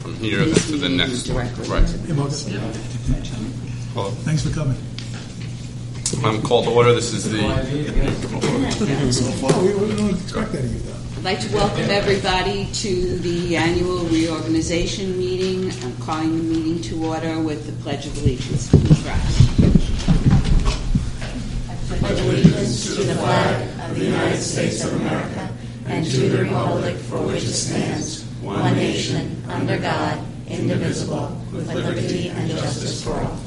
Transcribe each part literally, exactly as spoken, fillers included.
from here then to the next one. Right. Well, thanks for coming. I'm called to order. This is the... So far, we don't expect that of you, though. I'd like to welcome everybody to the annual reorganization meeting. I'm calling the meeting to order with the Pledge of Allegiance. Please rise. I pledge allegiance to the flag of the United States of America and to the republic for which it stands, one nation, under God, indivisible, with liberty and justice for all.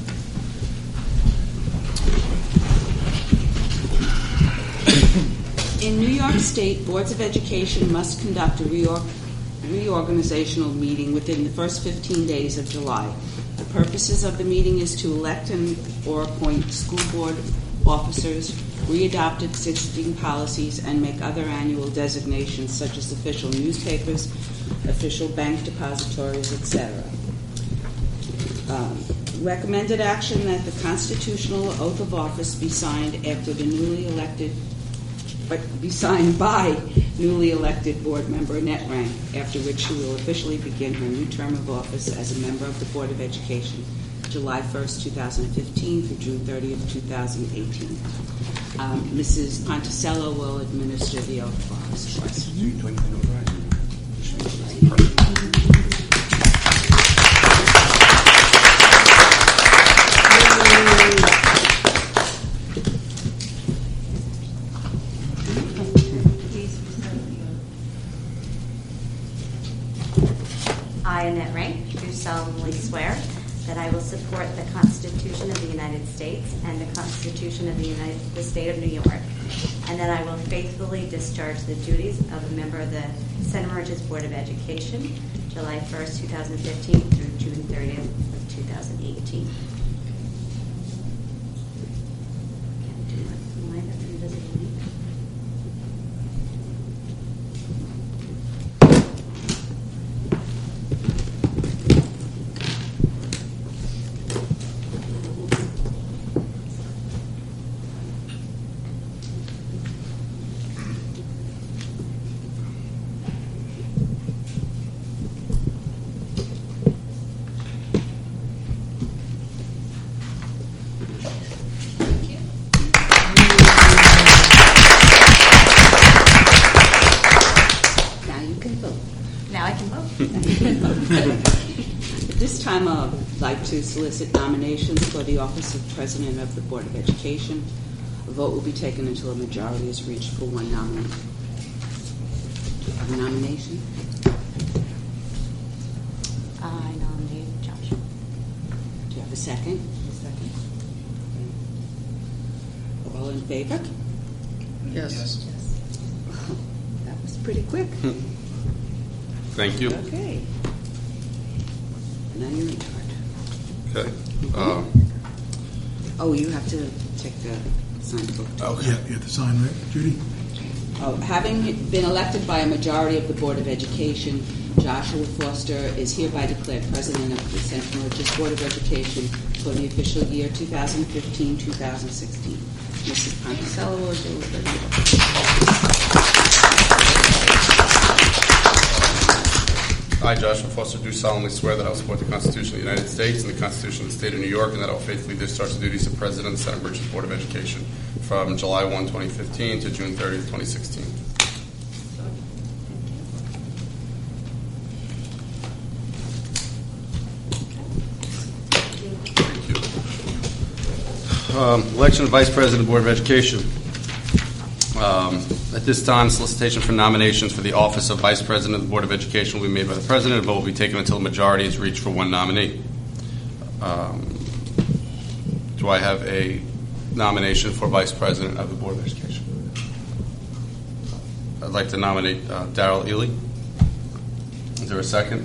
In New York State, boards of education must conduct a reorg- reorganizational meeting within the first fifteen days of July. The purposes of the meeting is to elect and or appoint school board officers, readopt existing policies, and make other annual designations such as official newspapers, official bank depositories, et cetera. Um, recommended action that the constitutional oath of office be signed after the newly elected but be signed by newly elected board member Annette Rank, after which she will officially begin her new term of office as a member of the Board of Education, July first, twenty fifteen through June thirtieth, twenty eighteen. Um, Missus Ponticello will administer the oath of office for us. I, Annette Rank, do solemnly swear that I will support the Constitution of the United States and the Constitution of the, United, the State of New York, and that I will faithfully discharge the duties of a member of the Center Merchants Board of Education, July first, twenty fifteen through June thirtieth of two thousand eighteen. At this time, I'd like to solicit nominations for the office of President of the Board of Education. A vote will be taken until a majority is reached for one nominee. Do you have a nomination? I nominate Joshua. Do you have a second? A second. All in favor? Yes. Yes. That was pretty quick. Thank you. Okay. Now you're in charge. Okay. Uh, Oh, you have to take the sign book. too. okay. Yeah, you have to sign, right, Judy? Oh, having been elected by a majority of the Board of Education, Joshua Foster is hereby declared President of the Central Merchants Board of Education for the official year twenty fifteen to twenty sixteen. Missus Ponticello will do it. I, Joshua Foster, do solemnly swear that I will support the Constitution of the United States and the Constitution of the State of New York, and that I will faithfully discharge the duties of President of the Center Merchants Board of Education from July first, twenty fifteen to June thirtieth, twenty sixteen. Thank you. Um, election of Vice President of the Board of Education. Um, at this time, solicitation for nominations for the office of Vice President of the Board of Education will be made by the President. A vote will be taken until a majority is reached for one nominee. Um, do I have a nomination for Vice President of the Board of Education? I'd like to nominate uh, Darrell Ely. Is there a second?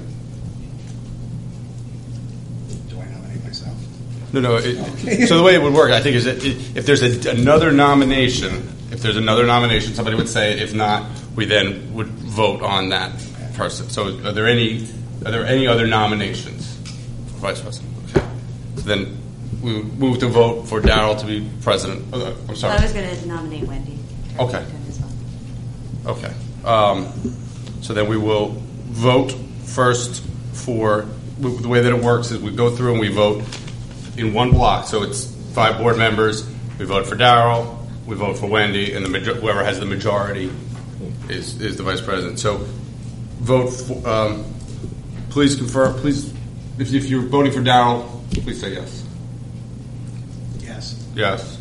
Do I nominate myself? No, no. It, okay. So the way it would work, I think, is that if there's a, another nomination, if there's another nomination, somebody would say it. If not, we then would vote on that person. So, are there any are there any other nominations for Vice President? Okay. So then we would move to vote for Darrell to be President. Oh, I'm sorry. I was going to nominate Wendy. Okay. As well. Okay. Um, so then we will vote first for, the way that it works is we go through and we vote in one block. So it's five board members. We vote for Darrell, we vote for Wendy, and the major- whoever has the majority is, is the vice president. So vote, for, um, please confirm, please, if, if you're voting for Darrell, please say yes. Yes. Yes.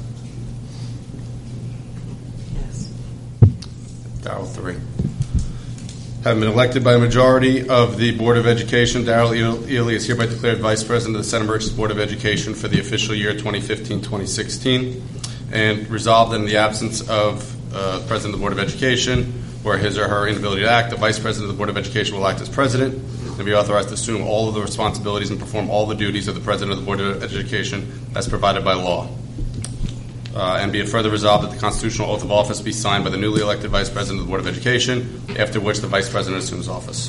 Yes. Darrell, three. Having been elected by a majority of the Board of Education, Darrell Ely is hereby declared Vice President of the Center Moriches Board of Education for the official year twenty fifteen twenty sixteen, and resolved in the absence of uh, the President of the Board of Education, or his or her inability to act, the Vice President of the Board of Education will act as President and be authorized to assume all of the responsibilities and perform all the duties of the President of the Board of Education as provided by law. Uh, and be it further resolved that the constitutional oath of office be signed by the newly elected Vice President of the Board of Education, after which the Vice President assumes office.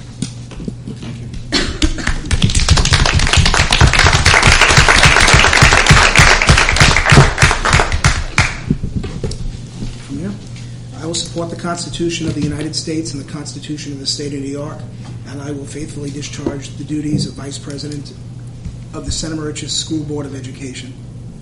From here, I will support the Constitution of the United States and the Constitution of the State of New York, and I will faithfully discharge the duties of Vice President of the Center Moriches School Board of Education.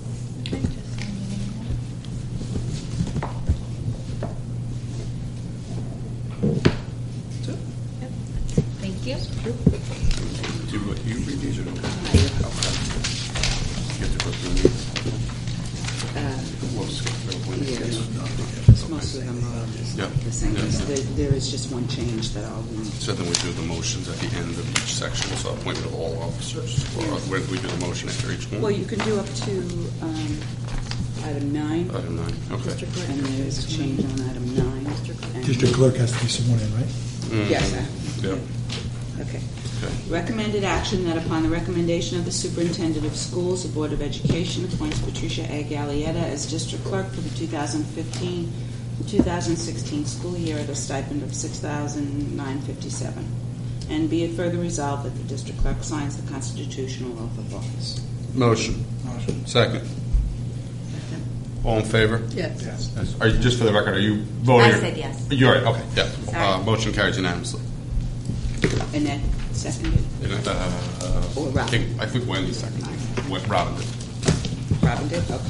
Thank you. Do what you read these or no? Okay. You have to go through these. We'll skip through one. Yeah, most of them are Yeah. the same. Yeah. There, there is just one change that I'll read. So then we do the motions at the end of each section, so appointment of all officers. Or when do we do the motion after each one? Well, you can do up to um, item nine, Item nine, okay. and there is a change on item nine. And- District clerk has to be sworn in, right? Mm. Yes, sir. Yeah. Okay. Okay. Recommended action that upon the recommendation of the superintendent of schools, the Board of Education appoints Patricia A. Gallietta as district clerk for the two thousand fifteen two thousand sixteen school year at a stipend of six thousand nine hundred fifty-seven dollars. And be it further resolved that the district clerk signs the constitutional oath of office. Motion. Motion. Second. All in favor? Yes. Yes. Yes. Are you, just for the record, are you voting? I said yes. You're right, okay, yeah. Sorry. Uh, motion carries unanimously. Annette seconded. And, uh, Or Robin. I think- I think Wendy seconded. What, Robin did. Robin did? Okay.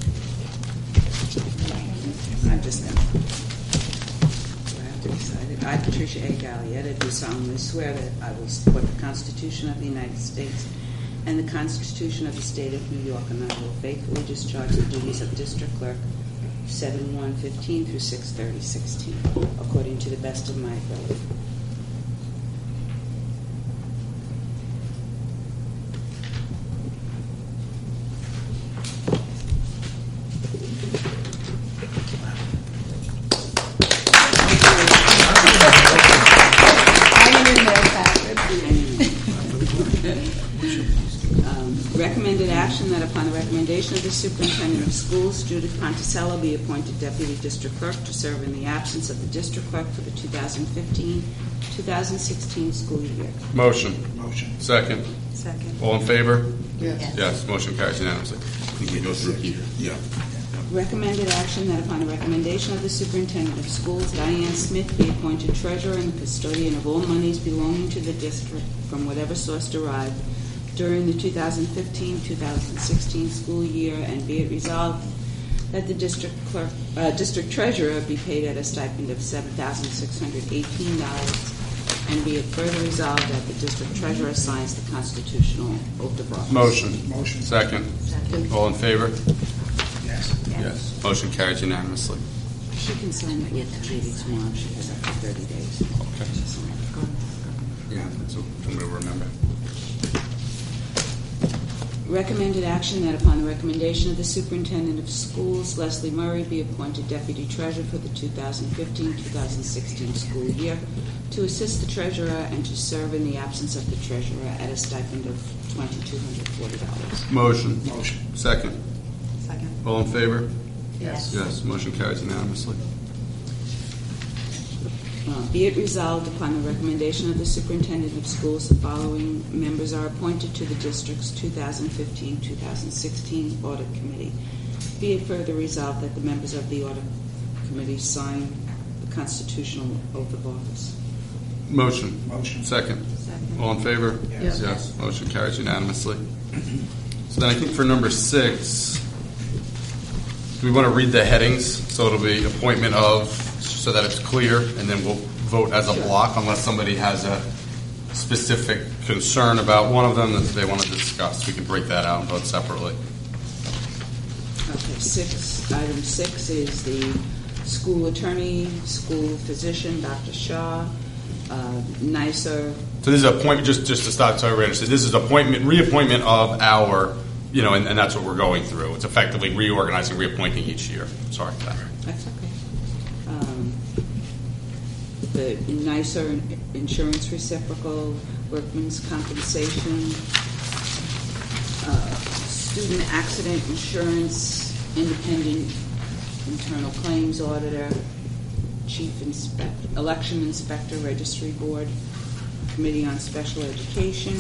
I just know. Do I have to decide it? I, Patricia A. Gallietta, do solemnly swear that I will support the Constitution of the United States and the Constitution of the State of New York, and I will faithfully discharge the duties of district clerk seven one fifteen through six thirty sixteen, according to the best of my ability. Um, Recommended action that upon the recommendation of the superintendent of schools, Judith Ponticello be appointed deputy district clerk to serve in the absence of the district clerk for the two thousand fifteen two thousand sixteen school year. Motion. Motion. Second. Second. All in favor? Yes. Yes, motion carries unanimously. I think we go through here. Yeah. Recommended action that upon the recommendation of the superintendent of schools, Diane Smith be appointed treasurer and custodian of all monies belonging to the district from whatever source derived during the two thousand fifteen two thousand sixteen school year, and be it resolved that the district clerk, uh, district treasurer be paid at a stipend of seven thousand six hundred eighteen dollars, and be it further resolved that the district treasurer signs the constitutional oath of office. Motion. Motion. Second. Second. All in favor? Yes. Yes. Motion carries unanimously. She can sign it with Judy tomorrow. She has up to thirty days. Yeah, so somebody will remember. Recommended action that upon the recommendation of the superintendent of schools, Leslie Murray be appointed deputy treasurer for the two thousand fifteen two thousand sixteen school year to assist the treasurer and to serve in the absence of the treasurer at a stipend of two thousand two hundred forty dollars. Motion. Motion. Second. Second. All in favor? Yes. Yes, motion carries unanimously. Uh, Be it resolved upon the recommendation of the superintendent of schools, the following members are appointed to the district's two thousand fifteen two thousand sixteen audit committee. Be it further resolved that the members of the audit committee sign the constitutional oath of office. Motion. Motion. Second. Second. All in favor? Yes. Yes. Motion carries unanimously. So then I think for number six, do we want to read the headings? So it'll be appointment of, so that it's clear, and then we'll vote as a block unless somebody has a specific concern about one of them that they want to discuss. We can break that out and vote separately. Okay, six, item six is the school attorney, school physician, Doctor Shaw, uh, NYSER. So this is appointment, just, just to start, so everybody understands, this is appointment, reappointment of our, you know, and, and that's what we're going through. It's effectively reorganizing, reappointing each year. Sorry for that. That's okay. Um, the NYSER insurance reciprocal, workman's compensation, uh, student accident insurance, independent internal claims auditor, chief inspector, election inspector, registry board, committee on special education,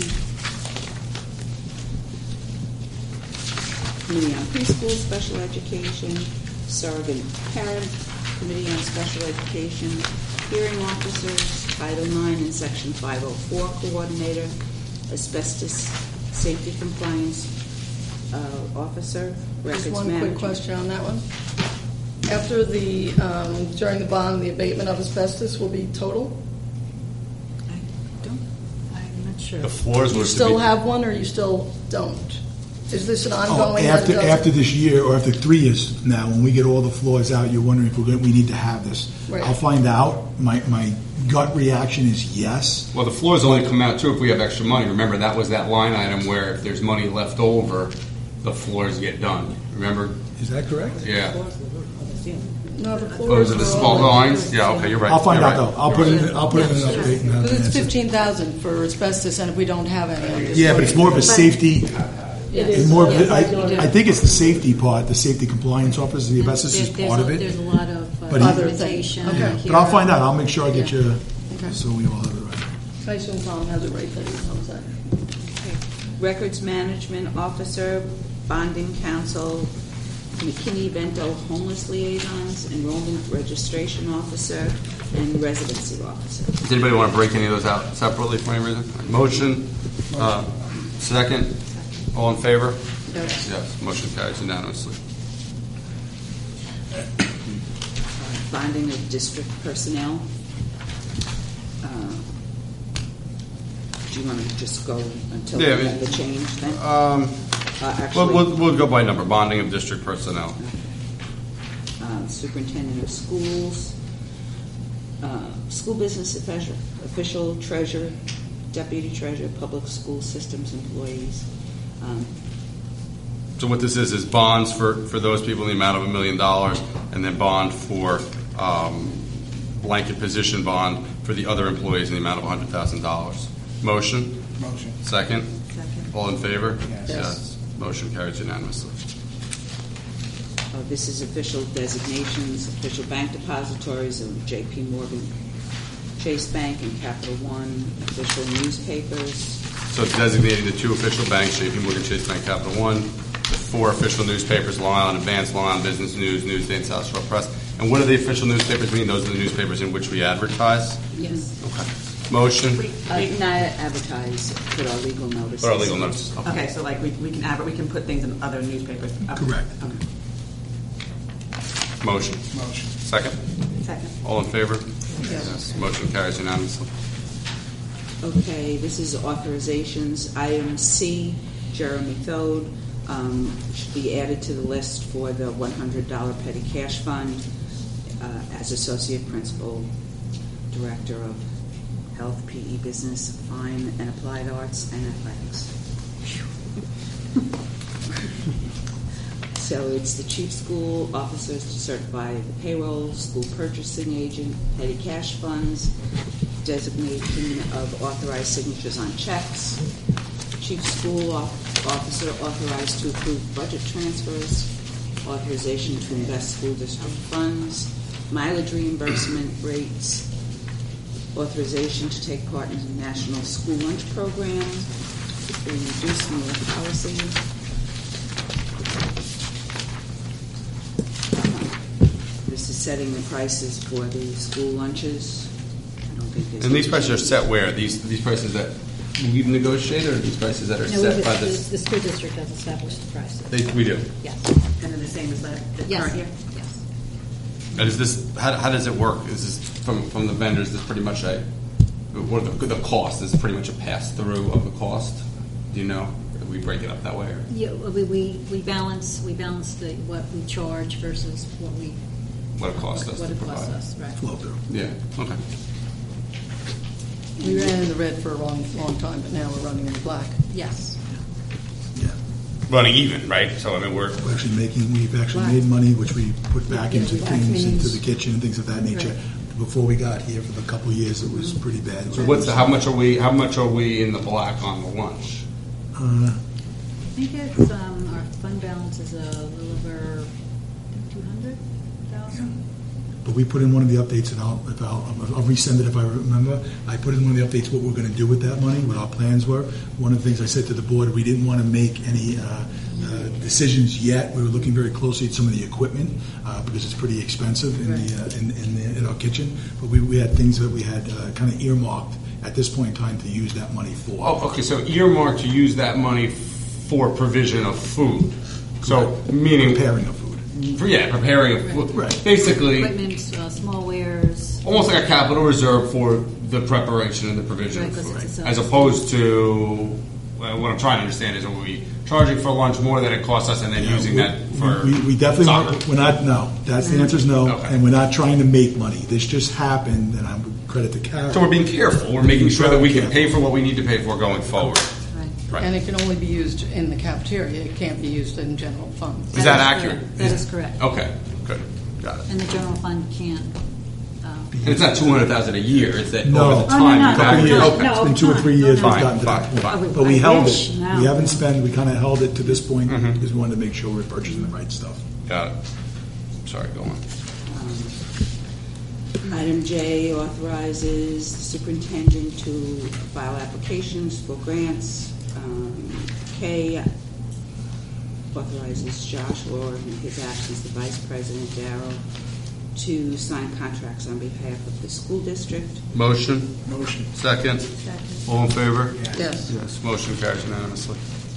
committee on preschool special education, surrogate parent, committee on special education, hearing officers, Title nine and Section five oh four coordinator, asbestos safety compliance uh, officer, records Just one manager. quick question on that one. After the, um, during the bond, the abatement of asbestos will be total? I don't, I'm not sure. The floors You were to still be- have one, or you still don't? Is this an Oh, ongoing? after, that it after doesn't- this year, or after three years now, when we get all the floors out, you're wondering if we're going, we need to have this. Right. I'll find out. My, my gut reaction is yes. Well, the floors only come out too if we have extra money. Remember, that was that line item where if there's money left over, the floors get done. Remember? Is that correct? Yeah. No, the Oh, floors is it the are small all- lines? Yeah, okay, you're right. I'll find You're out right. though. I'll put it, in- I'll put it in an update and have Because an it's answer. fifteen thousand for asbestos, and if we don't have any, I'm just Yeah, but it's more of a wondering. safety, It it's is. more of, Yes, a- I do. I, I think it's the safety part, the safety compliance officer, the asbestos is There- there's part a- of There's a it. lot of uh, But he- documentation. Okay. Yeah, here. but I'll find out. I'll make sure I get Yeah. you, Okay. so we all have it right. I assume Tom has it right that he knows that. Okay. Records management officer, bonding counsel, McKinney-Vento homeless liaisons, enrollment registration officer, and residency officer. Does anybody want to break any of those out separately for any reason? Motion. Uh, second. All in favor? Yes. Yes. Motion carries unanimously. Bonding of district personnel. Uh, Do you want to just go until Yeah, I we mean- have the change then? Um, Uh, we'll, Actually, we'll, we'll go by number. Bonding of district personnel. uh, superintendent of schools, uh, school business official, official treasurer, deputy treasurer, public school systems employees. Um, So what this is is bonds for, for those people in the amount of a million dollars, and then bond for um, blanket position bond for the other employees in the amount of one hundred thousand dollars. Motion. Motion. Second. Second. All in favor? Yes. Yes. Motion carries unanimously. Uh, This is official designations, official bank depositories of J P Morgan, Chase Bank, and Capital One, official newspapers, So it's designating the two official banks, J P Morgan Chase Bank, Capital One, the four official newspapers, Long Island Advance, Long Island Business News, Newsday, and South Shore Press. And what do the official newspapers mean? Those are the newspapers in which we advertise? yes, Okay. Motion. uh, not advertise, put our legal notices. What are legal notices? Okay. Okay, so like we, we can advert, we can put things in other newspapers. Okay. Correct. Okay. Motion. Motion. Second. Second. All in favor? Yes. Motion carries unanimously. Okay, this is authorizations. Item C, Jeremy Thode, um, should be added to the list for the one hundred dollars petty cash fund uh, as Associate Principal Director of Health, P E Business, Fine and Applied Arts, and Athletics. So it's the chief school officers to certify the payroll, school purchasing agent, petty cash funds, designation of authorized signatures on checks, chief school off- officer authorized to approve budget transfers, authorization to invest school district funds, mileage reimbursement rates, authorization to take part in the National School Lunch Program, the reduced meal policy. This is setting the prices for the school lunches. I don't think there's And these no prices are change. set where? These these prices that we've negotiated, or these prices that are No, set the, by the, this? the school district has established the prices. They, we do. Yes. And then the same as the the Yes. current year? Yes. And is this how, how does it work? Is this from from the vendors? Is this pretty much a what are the, the cost? Is it pretty much a pass through of the cost? Do you know? Do we break it up that way? Or? Yeah, we, we, we balance, we balance the, what we charge versus what we. What it costs us What to it costs provide. us, right. Flow through. Yeah. Okay. We ran in the red for a long, long time, but now we're running in the black. Yes. Yeah. Running even, right? So I mean, we're We're actually making, we've actually Right. made money, which we put back Yeah, into back things, into means- the kitchen and things of that nature. Before we got here, for the couple of years, it was pretty bad. so what's the, how much are we? How much are we in the black on the lunch? Uh, I think it's, um, our fund balance is a little over two hundred thousand. But we put in one of the updates, and I'll, if I'll, I'll resend it if I remember. I put in one of the updates what we're going to do with that money, what our plans were. One of the things I said to the board, we didn't want to make any uh, uh, decisions yet. We were looking very closely at some of the equipment uh, because it's pretty expensive in the uh, in, in, the, in our kitchen. But we, we had things that we had uh, kind of earmarked at this point in time to use that money for. Oh, okay. So earmark to use that money for provision of food. So meaning Preparing of food. For, yeah, preparing of food. Right. Basically, Equipment, uh, small wares. almost like a capital reserve for the preparation and the provision Right, of 'cause food. it's a As opposed to, well, what I'm trying to understand is, are we charging for lunch more than it costs us and then using that for We, we definitely, soccer? we're not, no, that's the answer is no, Okay. and we're not trying to make money. This just happened, and I'm credit to Karen. So we're being careful. We're making sure that we can pay for what we need to pay for going forward. Right. Right. And it can only be used in the cafeteria. It can't be used in general funds. Is that That is accurate? correct. That is correct. Okay, good. Got it. And the general fund can't. uh, And it's not two hundred thousand a year. It's that No. over the Oh, no, time. no, you've no, Couple averaged- years. no, Okay. no. It's been two or three no, years no, we've no. gotten to that Fine, point. fine. I would- But we I held wish it. now. We haven't spent, we kind of held it to this point Mhm. because we wanted to make sure we're purchasing the right stuff. Got it. Sorry, go on. Item J authorizes the superintendent to file applications for grants. Um, K authorizes Josh Rohr, in his absence, the vice president, Darrell, to sign contracts on behalf of the school district. Motion? Motion. Second? All in favor? Yes. Yes, motion carries unanimously.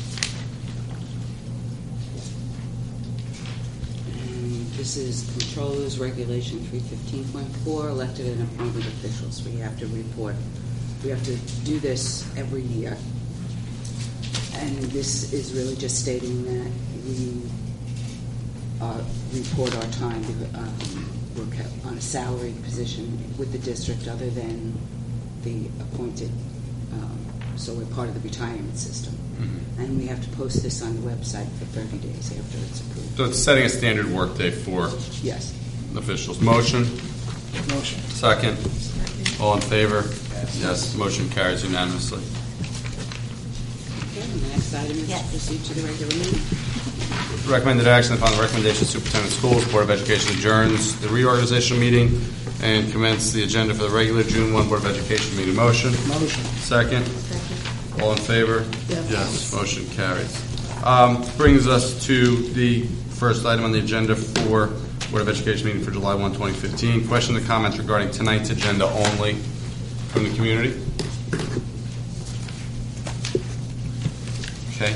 And this is Controllers Regulation three fifteen point four, elected and appointed officials. We have to report, we have to do this every year. And this is really just stating that we uh, report our time, because, um, we're kept on a salaried position with the district other than the appointed, um, so we're part of the retirement system. And we have to post this on the website for thirty days after it's approved. So it's setting a standard workday for Yes. officials. Motion? Motion. Second? All in favor? Yes, motion carries unanimously. Okay, and the next item is to Yes. proceed to the regular meeting. Recommended action upon the recommendation of Superintendent of Schools, Board of Education adjourns the reorganizational meeting and commence the agenda for the regular June first Board of Education meeting. Motion? Motion. Second? All in favor? Yes. Yes, motion carries. Um, Brings us to the first item on the agenda for Board of Education meeting for July first, twenty fifteen. Questions or comments regarding tonight's agenda only from the community? Okay.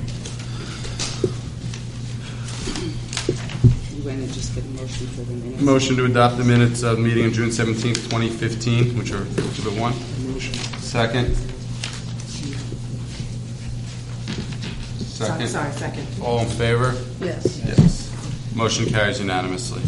You want to just get a motion for the minutes? Motion to adopt the minutes of the meeting on June seventeenth, twenty fifteen, which are Exhibit one. Motion. Second. Sorry, Second. sorry, second. All in favor? Yes. Yes. Motion carries unanimously.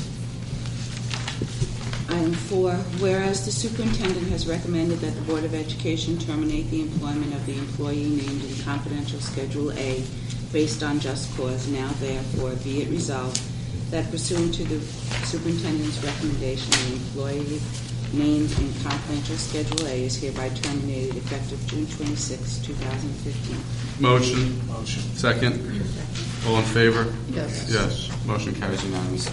Item four, whereas the superintendent has recommended that the Board of Education terminate the employment of the employee named in confidential Schedule A based on just cause, now therefore be it resolved that pursuant to the superintendent's recommendation, the employee named in confidential Schedule A is hereby terminated effective June twenty-sixth, two thousand fifteen. Motion. Motion. Second. All in favor? Yes. Yes. Motion carries unanimously.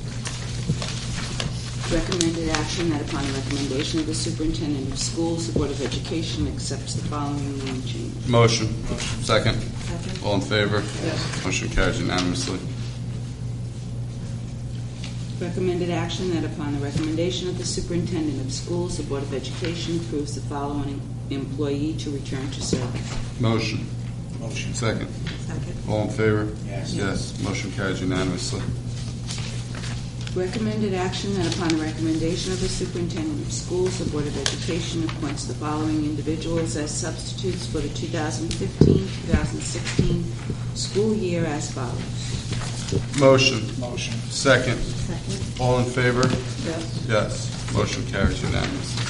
Recommended action that upon the recommendation of the superintendent of schools, the Board of Education accepts the following name change. Motion. Second. Second. All in favor? Yes. Motion carries unanimously. Recommended action that upon the recommendation of the superintendent of schools, the Board of Education approves the following employee to return to service. Motion. Motion. Second. Second. All in favor? Yes. Yes. Motion carries unanimously. Recommended action that upon the recommendation of the superintendent of schools, the Board of Education appoints the following individuals as substitutes for the two thousand fifteen two thousand sixteen school year as follows. Motion. Motion. Second. Second. All in favor? Yes. Yes. Motion carries unanimously.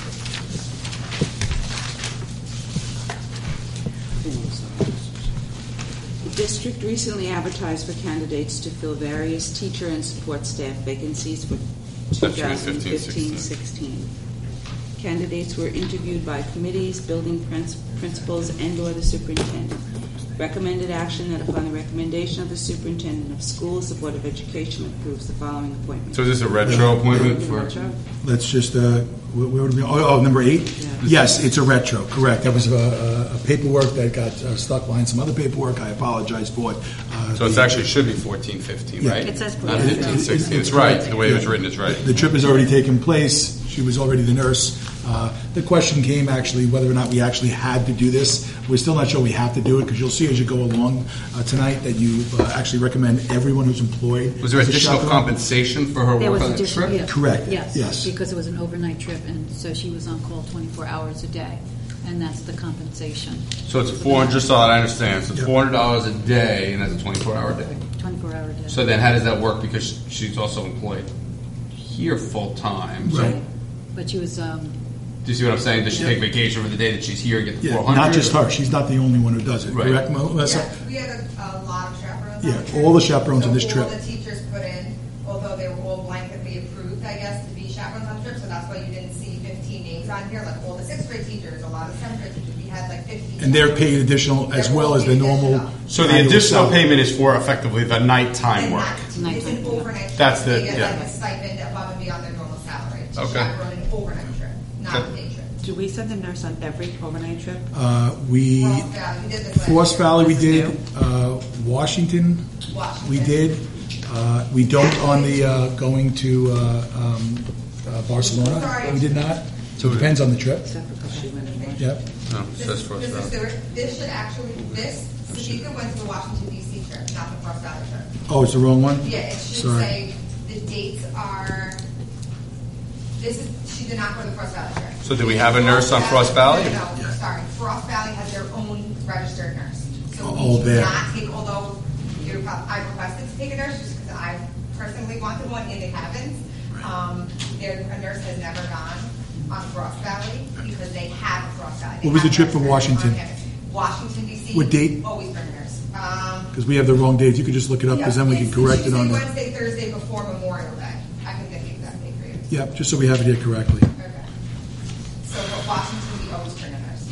The district recently advertised for candidates to fill various teacher and support staff vacancies for That should be twenty fifteen sixteen. Candidates were interviewed by committees, building princ- principals, and/or the superintendent. Recommended action that upon the recommendation of the superintendent of schools, the Board of Education approves the following appointments. So is this a retro appointment for? Retro? Let's just, uh, where where would we, oh, oh, number eight? Yeah. Yes, it's a retro, correct. That was a, a- a paperwork that got uh, stuck behind some other paperwork. I apologize for it. Uh, So it's the- actually should be fourteen fifteen, Yeah. right? It says Not fourteen. fifteen sixteen. It's right. The way it was Yeah. written is right. The trip has already taken place. She was already the nurse. Uh, The question came actually whether or not we actually had to do this. We're still not sure we have to do it because you'll see as you go along uh, tonight that you uh, actually recommend everyone who's employed. Was there as a additional chaperone. compensation for her There work was on the additional, trip? yes. Correct, Yes, yes. because it was an overnight trip, and so she was on call twenty-four hours a day, and that's the compensation. So it's four hundred, just so I understand, so it's Yeah. four hundred dollars a day, and that's a twenty-four hour day. twenty-four hour day. So then how does that work? Because she's also employed here full-time. So Right. But she was, um, do you see what I'm saying? Does she take vacation for the day that she's here and get the Yeah, four hundred? not just her. She's not the only one who does it. Right. Correct, Melissa? Yes, we had a, a lot of chaperones on Yeah, the trip. all the chaperones on this So trip. all the teachers put in, although they were all blanketly approved, I guess, to be chaperones on the trip, so that's why you didn't see fifteen names on here, like all the sixth grade teachers, a lot of seventh grade teachers, we had like fifteen. And they're paid additional as They're well all as the paid normal. additional. So the annual additional salary. payment is for effectively the nighttime And work. not- It's Nighttime, an yeah. overnight. That's trip. the- They get yeah. like a stipend above and beyond their normal salary. to Okay. chaperone an overnight trip, not a Okay. day trip. Do we send a nurse on every overnight trip? Uh, We, Frost Valley, we did this last Frost year. Valley we This is did, new? uh, Washington Washington. we did. Uh, We don't on the uh, going to uh, um, uh, Barcelona. Sorry. We did not. So it depends on the trip. Except for because she went in March. Yep. No, it This, says Frost this is Valley. the, this should actually, this, Sadiqa went to the Washington D C trip, not the Frost Valley trip. Oh, it's the wrong one? Yeah, it should Sorry. say, the dates are, this is, she did not go to the Frost Valley trip. So do we have a nurse on Frost Valley? No, no, no, sorry, Frost Valley has their own registered nurse. So Oh, we did there. not take, although you're, prob- I requested to take a nurse, just because I personally wanted one, and they haven't. Um, their, a nurse has never gone on Frost Valley, because they have a Frost Valley. They What was the have trip a for nurse Washington? on campus. Washington D C. What date? Always bring a nurse. Um, Because we have the wrong dates. You could just look it up because then we can It's correct it on Tuesday, the. Wednesday, Thursday before Memorial Day. I can get the exact date for you. Yep, just so we have it here correctly. Okay. So for Washington, we always bring a nurse.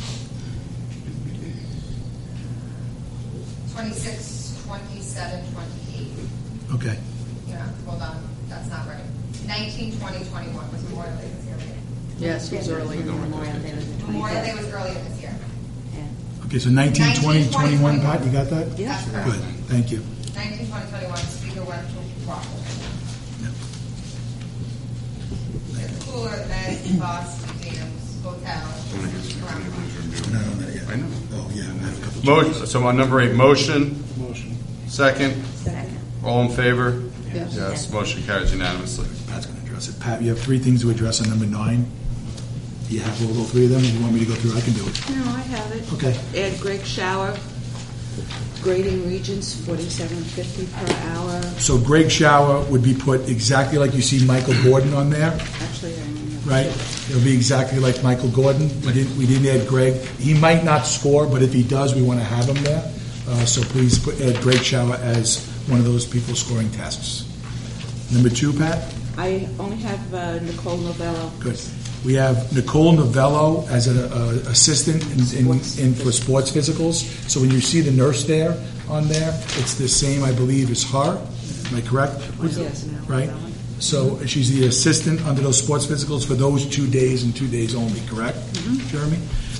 twenty-six, twenty-seven, twenty-eight. Okay. Yeah, hold on, that's not right. nineteen, twenty, twenty-one was Memorial Day this year. right? Yes, it was early. Memorial Day was the Memorial Day twenty-fifth. was earlier this year. Yeah. Okay, so nineteen, twenty, nineteen, twenty-one, twenty, Pat, you got that? Yeah. That's correct. Good, thank you. nineteen, twenty, twenty-one, speaker went to Washington. It's cooler than bus, museums, hotels, around the country. We're not on that yet. I know. Oh, yeah, I have a couple. Motion, so on number eight, motion, Motion. second, Second. all in favor? Yes. Yes, motion carries unanimously. Pat's going to address it. Pat, you have three things to address on number nine. Do you have all, all three of them? If you want me to go through, I can do it. No, I have it. Okay. Ed Greg Shower, grading regions, forty-seven fifty per hour. So Greg Shower would be put exactly like you see Michael Gordon on there, Actually, I don't know. right? It'll be exactly like Michael Gordon. We didn't, we didn't add Greg. He might not score, but if he does, we want to have him there. Uh, so please put, add Greg Shower as one of those people scoring tests. Number two, Pat? I only have uh, Nicole Novello. Good. We have Nicole Novello as an uh, assistant in, in, in for sports physicals. So when you see the nurse there on there, it's the same, I believe, as her. Am I correct? Yes. Right. So she's the assistant under those sports physicals for those two days and two days only. Correct, Jeremy?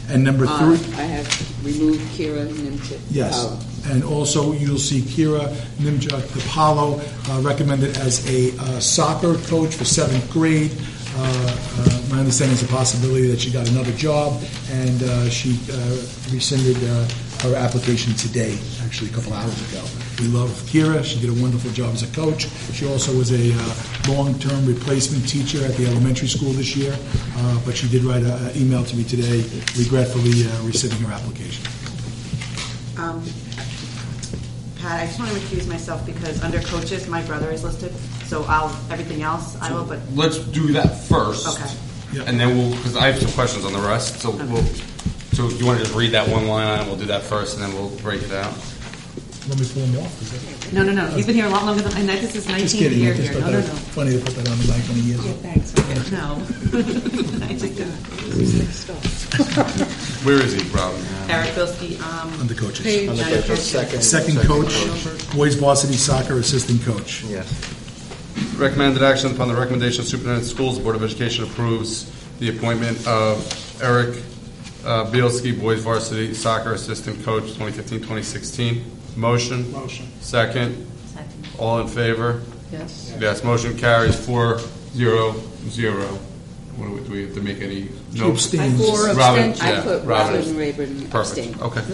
And number Uh, three, I have removed Kira Nimchik. yes. Oh, And also, you'll see Kira Nimchuk DiPaolo uh, recommended as a uh, soccer coach for seventh grade. Uh, uh, my understanding is a possibility that she got another job, and uh, she uh, rescinded uh, her application today, actually a couple hours ago. We love Kira. She did a wonderful job as a coach. She also was a uh, long-term replacement teacher at the elementary school this year, uh, but she did write an email to me today regretfully uh, rescinding her application. Um, Pat, I just want to recuse myself because under coaches, my brother is listed, so I'll, everything else, I will, but, Let's do that first. okay. Yep. And then we'll, because I have some questions on the rest, so we'll, so you want to just read that one line item, we'll do that first, and then we'll break it out. Let me pull them off. Is that- No, no, no, he's been here a lot longer than, and that, this is Just nineteen kidding. year I just here. thought No, no, that no. was funny to put that on the like twenty years. Yeah, thanks. No. I took the- Where is he, Robin? Eric Bilski, um. Under coaches. page- On the coaches, second. Second coach, boys varsity soccer assistant coach. Yes. Recommended action upon the recommendation of Superintendent of Schools, the Board of Education approves the appointment of Eric uh, Bielski, boys varsity soccer assistant coach, twenty fifteen twenty sixteen. Motion? Motion. Second? Second. All in favor? Yes. Yes, motion carries four zero zero. What do we, do we have to make any notes? abstained. I Four Robin, I yeah, put Robin Rayburn abstain. Perfect, okay.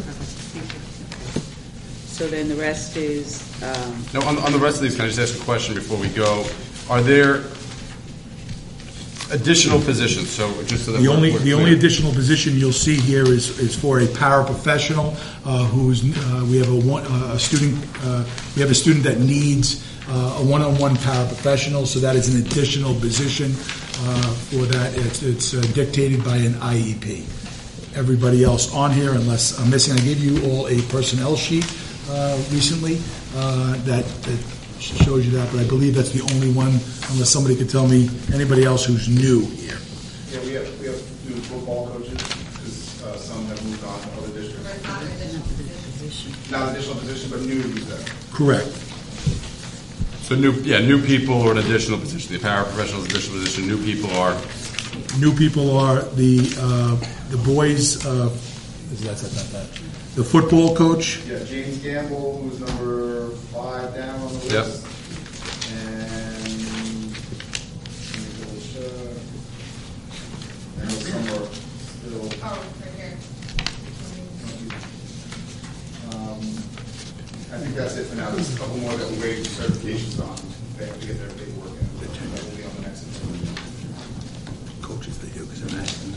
So then the rest is, um, Now, on, on the rest of these, can I just ask a question before we go? Are there additional positions? So just so that The we're- only, we're the only clear. additional position you'll see here is, is for a paraprofessional uh, who's, uh, we have a one, uh, a student, uh, we have a student that needs uh, a one-on-one paraprofessional, so that is an additional position uh, for that. It's, it's uh, dictated by an I E P. Everybody else on here, unless I'm missing, I gave you all a personnel sheet uh, recently uh, that, that shows you that, but I believe that's the only one, unless somebody could tell me anybody else who's new here. Yeah, we have, we have new football coaches, because uh, some have moved on to other districts. But it's not an additional position. Not additional position, but new to that. Correct. So new, yeah, new people or an additional position. The paraprofessional is an additional position. New people are, New people are the uh, the boys. Uh, is that, that, that, that. The football coach. Yeah, James Gamble, who's number five down on the Yep. list. And, let me double check. I know some are still, Oh, right here. um, I think that's it for now. There's a couple more that we're waiting for certifications on. They have to get their paperwork in. That will be on the next agenda. Coaches, they do because they're national.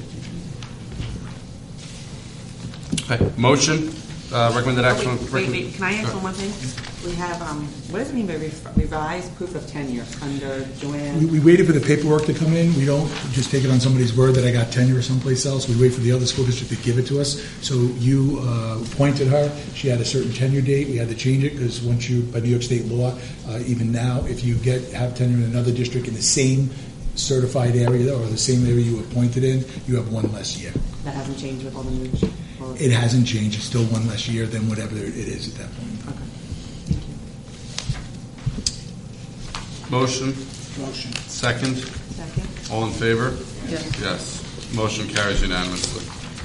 okay, motion, uh, recommended Oh, action. on- Wait, wait, wait, can I ask one more thing? We have, um, what does it mean by rev- revised proof of tenure under We, Joanne? we waited for the paperwork to come in. We don't just take it on somebody's word that I got tenure someplace else. We wait for the other school district to give it to us. So you uh, appointed her. She had a certain tenure date. We had to change it because once you, by New York State law, uh, even now, if you get have tenure in another district in the same certified area or the same area you appointed in, you have one less year. That hasn't changed with all the new? all of- It hasn't changed. It's still one less year than whatever it is at that point. Okay. Motion, Motion. second, Second? all in favor? Yes. Yes, motion carries unanimously.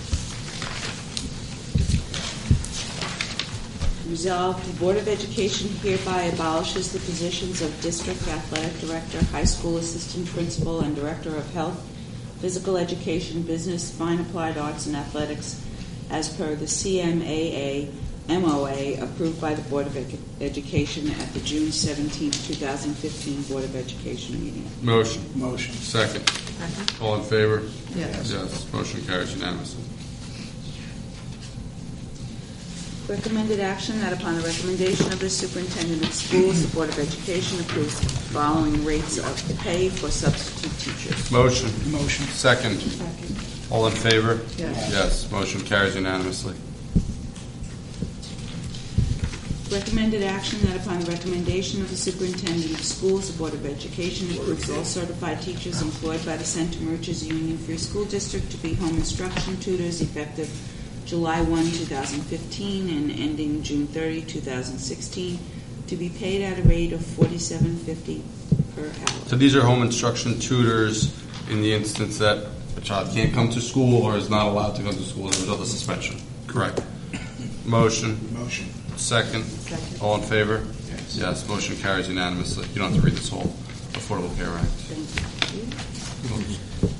resolved, the Board of Education hereby abolishes the positions of District Athletic Director, High School Assistant Principal, and Director of Health, Physical Education, Business, Fine Applied Arts, and Athletics as per the C M A A M O A approved by the Board of Edu- Education at the June seventeenth, twenty fifteen Board of Education meeting. Motion, Motion. second, Second? all in favor? Yes. Yes, motion carries unanimously. Recommended action that upon the recommendation of the Superintendent of Schools, the Board of Education approves the following rates of pay for substitute teachers. Motion, Motion. second, Second. all in favor? Yes. Yes, motion carries unanimously. Recommended action that upon the recommendation of the Superintendent of Schools, the Board of Education approves all certified teachers employed by the Center Merchants Union Free School District to be home instruction tutors effective July first, twenty fifteen and ending June thirtieth, twenty sixteen, to be paid at a rate of forty-seven fifty per hour. So these are home instruction tutors in the instance that a child can't come to school or is not allowed to come to school as a result of suspension. Correct. Motion. Motion. Second. Second. All in favor? Yes. Yes. Motion carries unanimously. You don't have to read this whole Affordable Care Act. Thank you.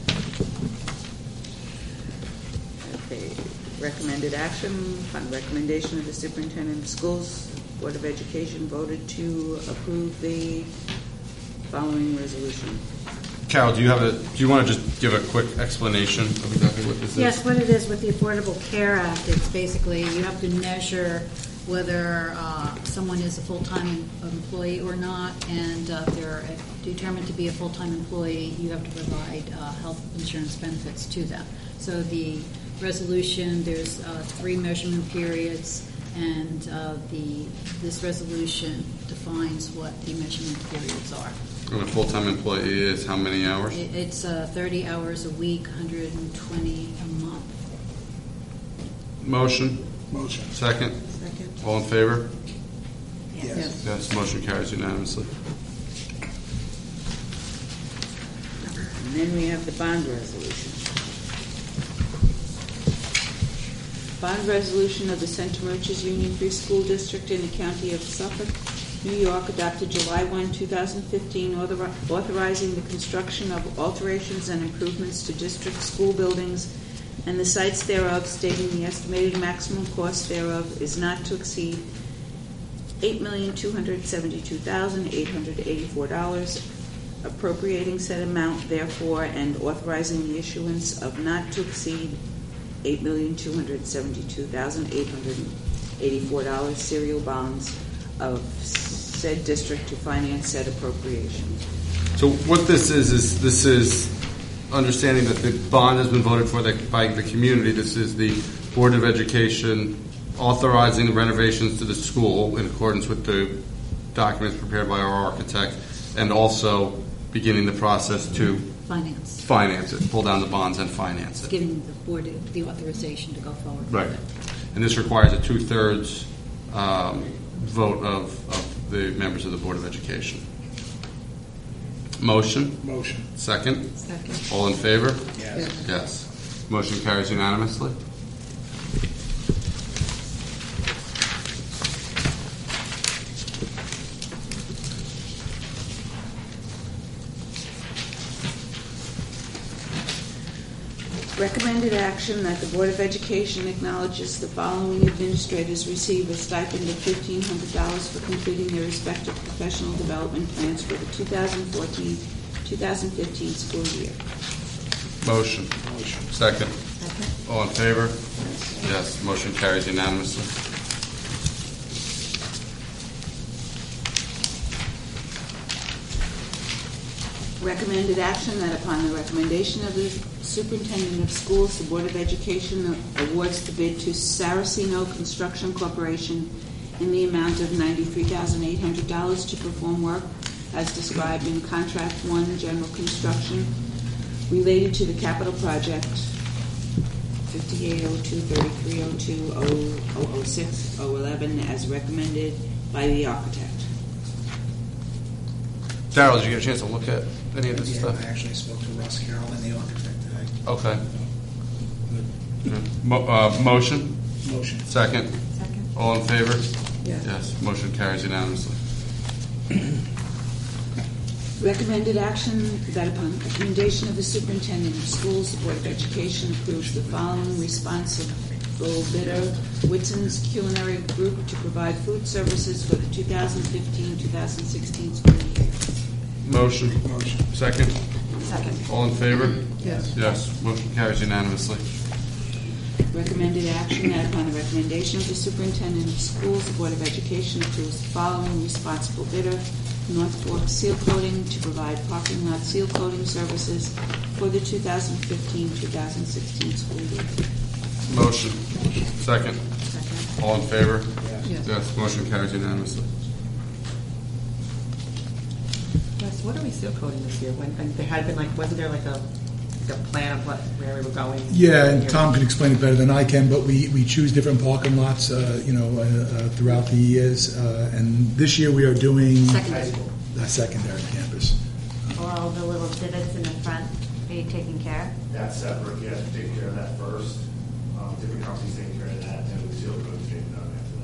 Okay, recommended action, upon recommendation of the superintendent of schools, Board of Education voted to approve the following resolution. Carol, do you have a? Do you want to just give a quick explanation of exactly what this Yes, is? what it is with the Affordable Care Act, it's basically you have to measure whether uh, someone is a full-time em- employee or not, and uh, if they're determined to be a full-time employee, you have to provide uh, health insurance benefits to them. So the resolution, there's uh, three measurement periods, and uh, the this resolution defines what the measurement periods are. And a full-time employee is how many hours? It- It's uh, thirty hours a week, one hundred twenty a month. Motion. Motion. Second. Second. All in favor? Yes. Yes. Motion carries unanimously. And then we have the bond resolution. Bond resolution of the Center Merchants Union Free School District in the County of Suffolk, New York, adopted July first, two thousand fifteen, author- authorizing the construction of alterations and improvements to district school buildings and the sites thereof, stating the estimated maximum cost thereof is not to exceed eight million two hundred seventy-two thousand eight hundred eighty-four dollars, appropriating said amount therefore and authorizing the issuance of not to exceed eight million two hundred seventy-two thousand eight hundred eighty-four dollars serial bonds of said district to finance said appropriation. So what this is, is this is understanding that the bond has been voted for the, by the community. This is the Board of Education authorizing the renovations to the school in accordance with the documents prepared by our architect, and also beginning the process to Finance, finance it, pull down the bonds and finance it. giving the board the authorization to go forward. Right. With And this requires a two-thirds um, vote of, of the members of the Board of Education. Motion? Motion. Second? Second. All in favor? Yes. Yes. Motion carries unanimously. Recommended action that the Board of Education acknowledges the following administrators receive a stipend of fifteen hundred dollars for completing their respective professional development plans for the two thousand fourteen two thousand fifteen school year. Motion. Motion. Second. Second. All in favor? Yes. Motion carries unanimously. Recommended action that upon the recommendation of the Superintendent of Schools, the Board of Education awards the bid to Saraceno Construction Corporation in the amount of ninety-three thousand eight hundred dollars to perform work as described in Contract one, General Construction, related to the capital project fifty-eight oh two, thirty-three oh two, oh oh six, oh eleven, as recommended by the architect. Darrell, did you get a chance to look at any of this Yeah, stuff? I actually spoke to Russ Carroll and the architect today. Okay. Good. Mo- uh, motion? Motion. Second? Second. All in favor? Yes. Yes. Motion carries unanimously. Recommended action that upon recommendation of the Superintendent of Schools, the Board of Education approves the following responsible bidder, Whitson's Culinary Group, to provide food services for the two thousand fifteen two thousand sixteen school year. Motion? Motion. Second? Second. All in favor? Yes. Yes. Motion carries unanimously. Recommended action that upon the recommendation of the Superintendent of Schools, the Board of Education approves the following responsible bidder, North Fork Seal Coating, to provide parking lot seal coating services for the two thousand fifteen two thousand sixteen school year. Motion? Second? Second. All in favor? Yes. Yes. Motion carries unanimously. Wes, what are we seal coating this year? When, and there had been like, wasn't there like a, like a plan of what, where we were going? Yeah, and Tom can explain it better than I can, but we, we choose different parking lots, uh, you know, uh, uh, throughout the years. Uh, and this year we are doing Secondary school. the secondary campus. Or all the little divots in the front, be taken care of? That's separate, you have to take care of that first. Um, different companies take care of that, and the seal coat is getting done after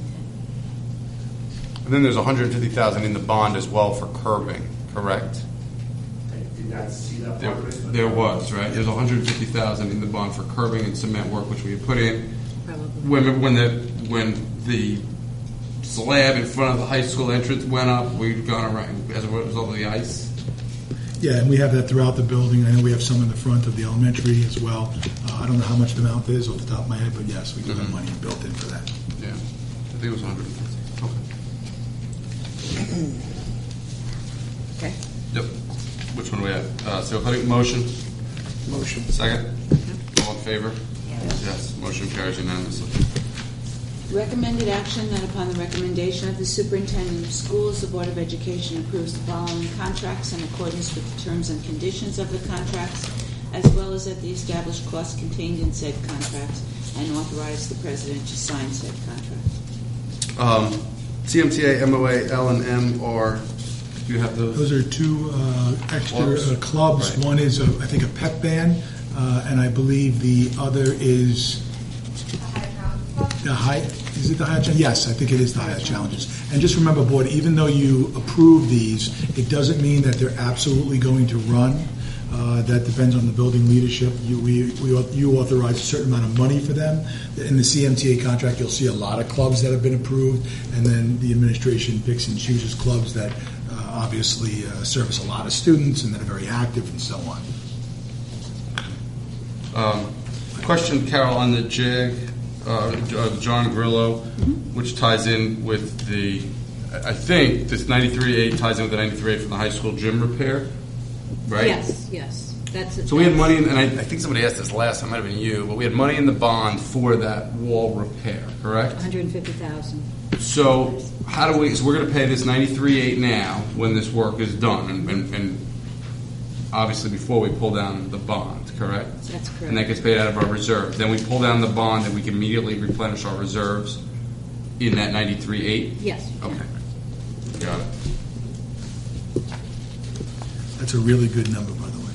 that. And then there's one hundred fifty thousand in the bond as well for curbing, correct? I did not see that There, part of it. but- there was, right? There's one hundred fifty thousand in the bond for curbing and cement work, which we had put in. Probably. When, when the, when the slab in front of the high school entrance went up, we'd gone around as a result of the ice. Yeah, and we have that throughout the building. I know we have some in the front of the elementary as well. Uh, I don't know how much the amount is off the top of my head, but yes, we do have Mhm. money built in for that. Yeah, I think it was one hundred fifty. Okay. Okay. Yep. Which one do we have? Uh, seal coating, motion? Motion. Second? All in favor? Yes. Motion carries unanimously. Recommended action that upon the recommendation of the superintendent of schools, the Board of Education approves the following contracts in accordance with the terms and conditions of the contracts, as well as at the established costs contained in said contracts, and authorize the president to sign said contracts. Um, C M T A, M O A, L and M are, do you have those? Those are two uh, extra Clubs. uh, clubs. Right. One is, a, I think, a pep band, uh, and I believe the other is the high. Is it the high? Yes, I think it is the high challenges. And just remember, board, even though you approve these, it doesn't mean that they're absolutely going to run. Uh, that depends on the building leadership. You, we, we, you authorize a certain amount of money for them. In the C M T A contract, you'll see a lot of clubs that have been approved, and then the administration picks and chooses clubs that uh, obviously uh, service a lot of students and that are very active and so on. Um, question, Carol, on the JAG, uh, uh, John Grillo, which ties in with the, I think this ninety-three eight ties in with the ninety-three eight from the high school gym repair, right? Yes, yes. That's it. So we had money, in, and I, I think somebody asked this last time, it might have been you, but we had money in the bond for that wall repair, correct? one hundred fifty thousand. So how do we? So we're going to pay this ninety-three eight now when this work is done, and, and, and obviously before we pull down the bond, correct? That's correct. And that gets paid out of our reserve. Then we pull down the bond, and we can immediately replenish our reserves in that ninety-three eight. Yes. Okay. Got it. That's a really good number, by the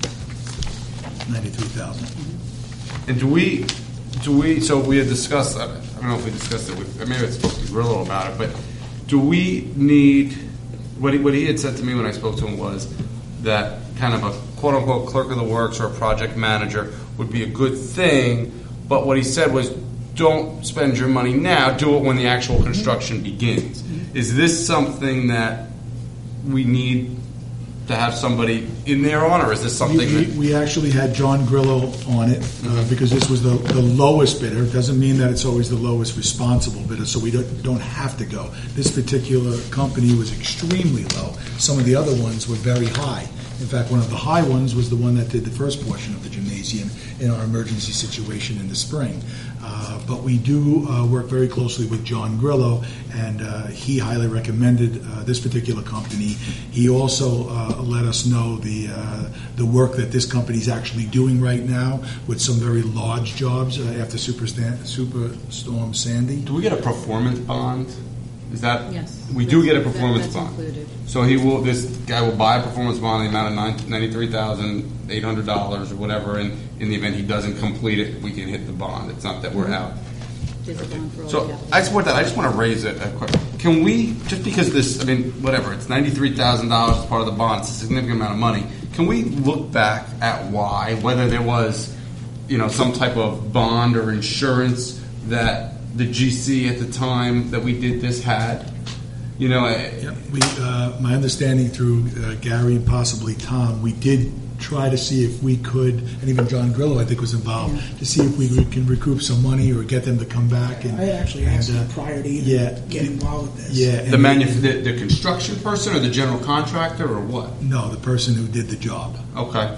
way. ninety-three thousand. And do we, do we, so we had discussed, I don't know if we discussed it with, maybe it's supposed to be Grillo about it, but do we need, what he, what he had said to me when I spoke to him was that kind of a quote-unquote clerk of the works or a project manager would be a good thing, but what he said was don't spend your money now, do it when the actual construction begins. Is this something that we need to have somebody in there on, or is this something We, that... we actually had John Grillo on it uh, because this was the, the lowest bidder. It doesn't mean that it's always the lowest responsible bidder, so we don't, don't have to go. This particular company was extremely low. Some of the other ones were very high. In fact, one of the high ones was the one that did the first portion of the gymnasium in our emergency situation in the spring. Uh, but we do uh, work very closely with John Grillo, and uh, he highly recommended uh, this particular company. He also uh, let us know the uh, the work that this company is actually doing right now with some very large jobs uh, after Superstan- Superstorm Sandy. Do we get a performance bond? Is that Yes. we do get a That- performance that's bond? included. So he will. This guy will buy a performance bond in the amount of ninety-three thousand eight hundred dollars or whatever, and in the event he doesn't complete it, we can hit the bond. It's not that we're out. There's a bond for all So capital. I support that. I just want to raise it. A quick, can we just because this? I mean, whatever. It's ninety-three thousand dollars as part of the bond. It's a significant amount of money. Can we look back at why, whether there was, you know, some type of bond or insurance that the G C at the time that we did this had? You know, I, Yep. We, uh, my understanding through uh, Gary, possibly Tom, we did try to see if we could, and even John Grillo, I think, was involved, to see if we can recoup some money or get them to come back. And I had actually asked and, uh, him prior to even yeah, get involved with this. Yeah, the, and manuf- the the construction person or the general contractor or what? no, the person who did the job. Okay.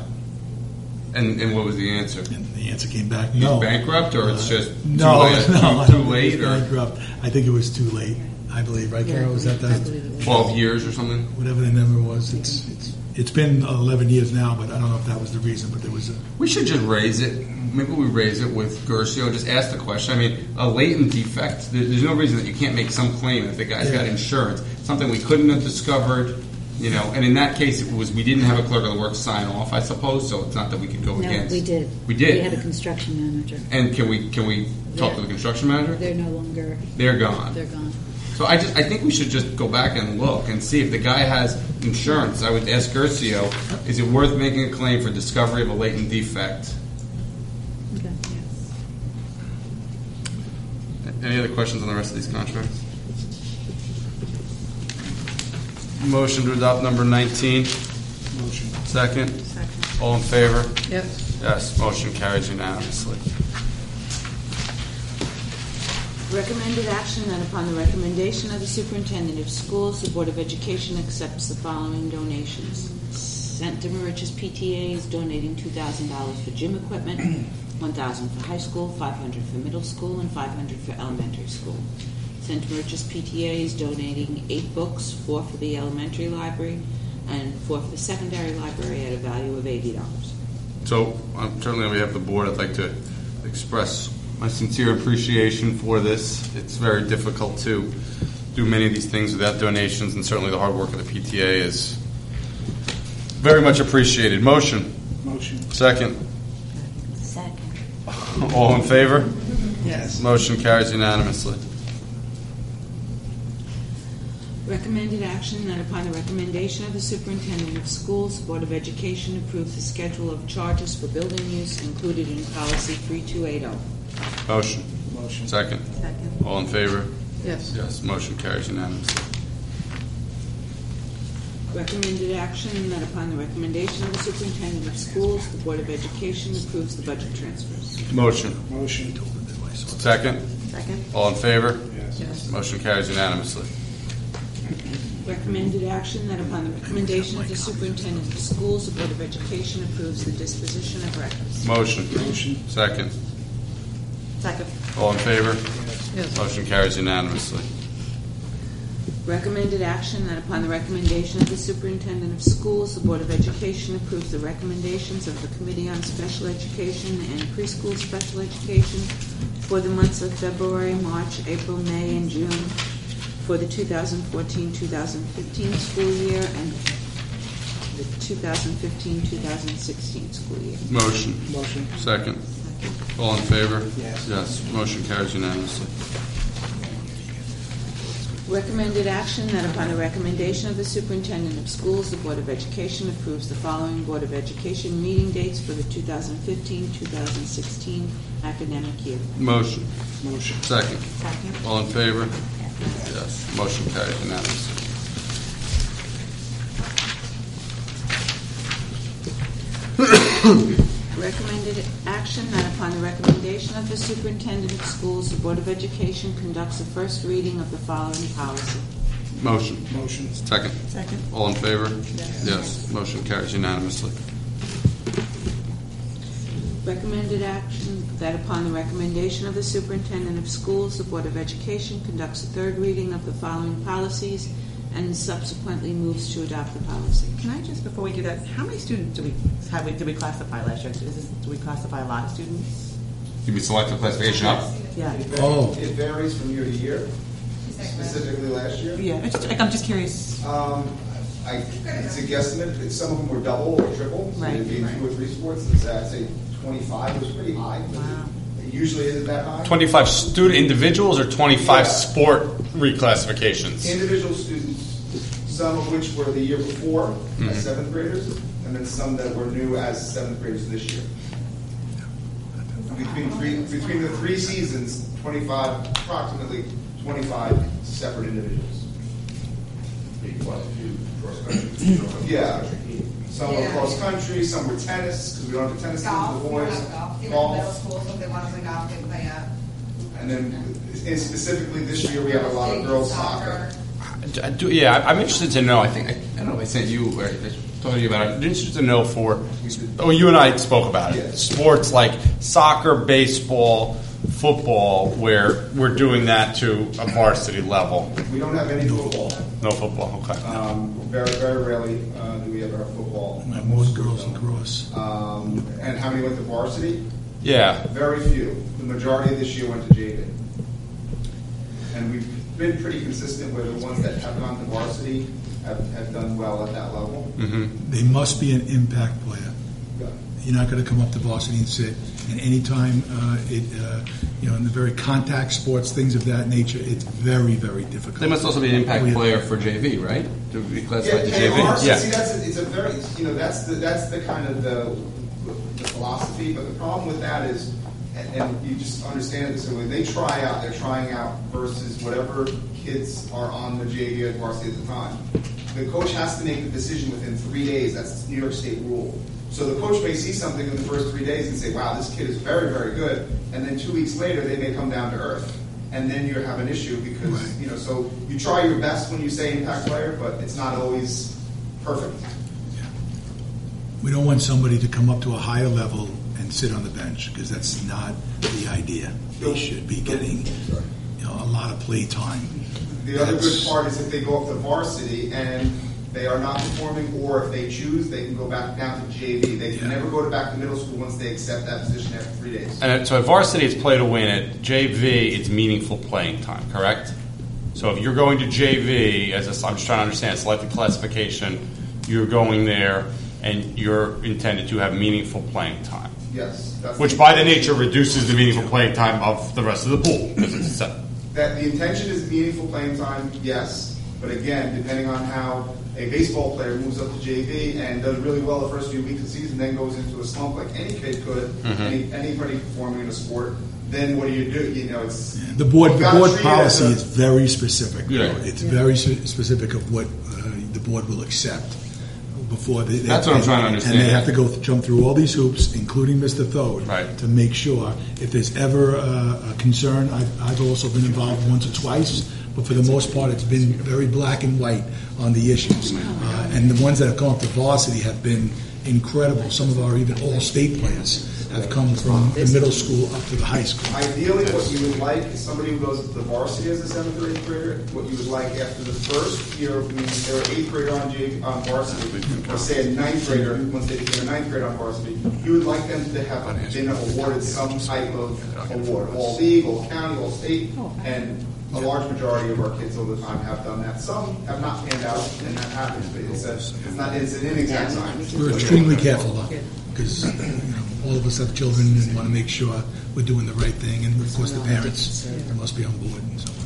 And and what was the answer? And the answer came back He's no. bankrupt, or it's Uh, just no, too late? no, I too, don't too think late, it was or bankrupt. I think it was too late. I believe, right, Yeah, Carol? Was that I that? believe it was. twelve years or something? Whatever the number was, it's it's it's been eleven years now, but I don't know if that was the reason. But there was a We should just raise it. Maybe we raise it with Gercio. Just ask the question. I mean, a latent defect. there- There's no reason that you can't make some claim if the guy's got Yeah. insurance. Something we couldn't have discovered You know, and in that case, it was we didn't have a clerk of the works sign off, I suppose. So it's not that we could go No, against. we did. We did. We had a construction manager. And can we can we talk They're- to the construction manager? They're no longer, They're gone. they're gone. So I just I think we should just go back and look and see if the guy has insurance. I would ask Gercio, is it worth making a claim for discovery of a latent defect? Okay. Any other questions on the rest of these contracts? Motion to adopt number nineteen. Motion. Second. Second. All in favor? Yes. Yes. Motion carries unanimously. Recommended action that upon the recommendation of the superintendent of schools, the Board of Education accepts the following donations. Saint Demarich's P T A is donating two thousand dollars for gym equipment, one thousand dollars for high school, five hundred dollars for middle school, and five hundred dollars for elementary school. Saint Demarich's P T A is donating eight books, four for the elementary library and four for the secondary library at a value of eighty dollars. So, um, certainly on behalf of the board, I'd like to express my sincere appreciation for this. It's very difficult to do many of these things without donations, and certainly the hard work of the P T A is very much appreciated. Motion. Motion. Second. Second. All in favor? Yes. Motion carries unanimously. Recommended action that upon the recommendation of the superintendent of schools, the Board of Education approves the schedule of charges for building use included in policy three two eight zero. Motion. Motion. Second. Second. All in favor? Yes. Yes. Motion carries unanimously. Recommended action that upon the recommendation of the superintendent of schools, the Board of Education approves the budget transfers. Motion. Motion. Second. Second. All in favor? Yes. Yes. Motion carries unanimously. Recommended action that upon the recommendation of the superintendent of schools, the Board of Education approves the disposition of records. Motion. Motion. Second. Second. All in favor? Yes. Motion carries unanimously. Recommended action that upon the recommendation of the superintendent of schools, the Board of Education approves the recommendations of the Committee on Special Education and Preschool Special Education for the months of February, March, April, May, and June for the two thousand fourteen two thousand fifteen school year and the two thousand fifteen two thousand sixteen school year. Motion. Motion. Second. All in favor? Yes. Yes. Motion carries unanimously. Recommended action that upon the recommendation of the superintendent of schools, the Board of Education approves the following Board of Education meeting dates for the two thousand fifteen two thousand sixteen academic year. Motion. Motion. Second. Second. All in favor? Yes. Motion carries unanimously. Recommended action that upon the recommendation of the superintendent of schools, the Board of Education conducts the first reading of the following policy. Motion. Motion. Second. Second. All in favor? Yes. Motion carries unanimously. Recommended action that upon the recommendation of the superintendent of schools, the Board of Education conducts the third reading of the following policies and subsequently moves to adopt the policy. Can I just, before we do that, how many students do we have? We did we classify last year? Is this, do we classify a lot of students? You mean select the classification up? Yeah. It Oh. varies- It varies from year to year, specifically last year. Yeah. It's just, like, I'm just curious. Um, I, it's a guesstimate, It's- some of them were double or triple, so Right. it'd be in two or three sports, and I'd say twenty-five was pretty high. but Wow. It usually isn't that high. twenty-five student individuals or twenty-five Yeah. sport reclassifications? Individual students, some of which were the year before Mhm. as seventh graders, and then some that were new as seventh graders this year. Between three, between the three seasons, twenty-five, approximately twenty-five separate individuals. Yeah, some were Yeah. cross country, some were tennis, because we don't have tennis teams Golf, for we boys. have golf. Even in middle Golf, school, so if they want to play golf, they play a. and then and specifically this year, we have a lot of girls soccer. I do- Yeah, I- I'm interested to know. I think I, I don't know if I sent you or I told you about it. I'm interested to know for. Oh, you and I spoke about it. Yeah. Sports like soccer, baseball, football, where we're doing that to a varsity level. We don't have any football. No football. Okay. Um, very, very rarely uh, do we ever have football. Uh, Most girls lacrosse. Um, and how many went to varsity? varsity? Yeah. Very few. The majority of this year went to J V. Very few. The majority of this year went to J V. Um, and how many went to varsity? Um, very few. The majority of this year went to varsity? Yeah. Very few. The majority of this year went to J V. And we've been pretty consistent where the ones that have gone to varsity have, have done well at that level. They must be an impact player. Yeah. You're not going to come up to varsity and sit. And anytime uh, it, uh, you know, in the very contact sports, things of that nature, it's very, very difficult. They must also be an impact We- player for J V, right? To be Yeah, classified to they J V. are. Yeah. See, that's a, it's a very, you know, that's the that's the kind of the, the philosophy. But the problem with that is, and, and you just understand this. So when they try out, they're trying out versus whatever kids are on the J V or varsity at the time. The coach has to make the decision within three days. That's New York State rule. So the coach may see something in the first three days and say, "Wow, this kid is very, very good," and then two weeks later they may come down to earth. And then you have an issue because, Right. you know, so you try your best when you say impact player, but it's not always perfect. We don't want somebody to come up to a higher level and sit on the bench because that's not the idea. They should be getting, you know, a lot of play time. The other good That's- part is if they go up to varsity and they are not performing, or if they choose, they can go back down to J V. They can Yeah. never go to back to middle school once they accept that position after three days. And at- so at varsity, it's play to win. At J V, it's meaningful playing time, correct? So if you're going to J V, as a, I'm just trying to understand, selected classification, you're going there and you're intended to have meaningful playing time, Yes. That's which by the nature reduces the meaningful playing time of the rest of the pool. Because it's set. That the intention is meaningful playing time, yes. But again, depending on how a baseball player moves up to J V and does really well the first few weeks of the season, then goes into a slump like any kid could, Mm-hmm. any, anybody performing in a sport, then what do you do? You know, it's The board, you've the gotta board treat it as policy a- is very specific. Yeah. It's very s- specific of what uh, the board will accept before they. they- That's what I'm trying to understand. And they have to go th- jump through all these hoops, including Mister Thode, Right. to make sure if there's ever uh, a concern. I've, I've also been involved once or twice, but for the most part, it's been very black and white on the issues. Uh, and the ones that have come up to varsity have been incredible. Some of our even all-state players have come from the middle school up to the high school. Ideally, what you would like is somebody who goes to the varsity as a seventh or eighth grader. What you would like after the first year, meaning they're an eighth grader on, J, on varsity, or say a ninth grader, once they became a ninth grader on varsity, you would like them to have been awarded some type of award, all league, all county, all state, and a large majority of our kids over the time have done that. Some have not panned out, and that happens, but it's, a, it's not it's an inexact science. We're extremely careful, though, because you know, all of us have children and want to make sure we're doing the right thing, and of course the parents must be on board and so on.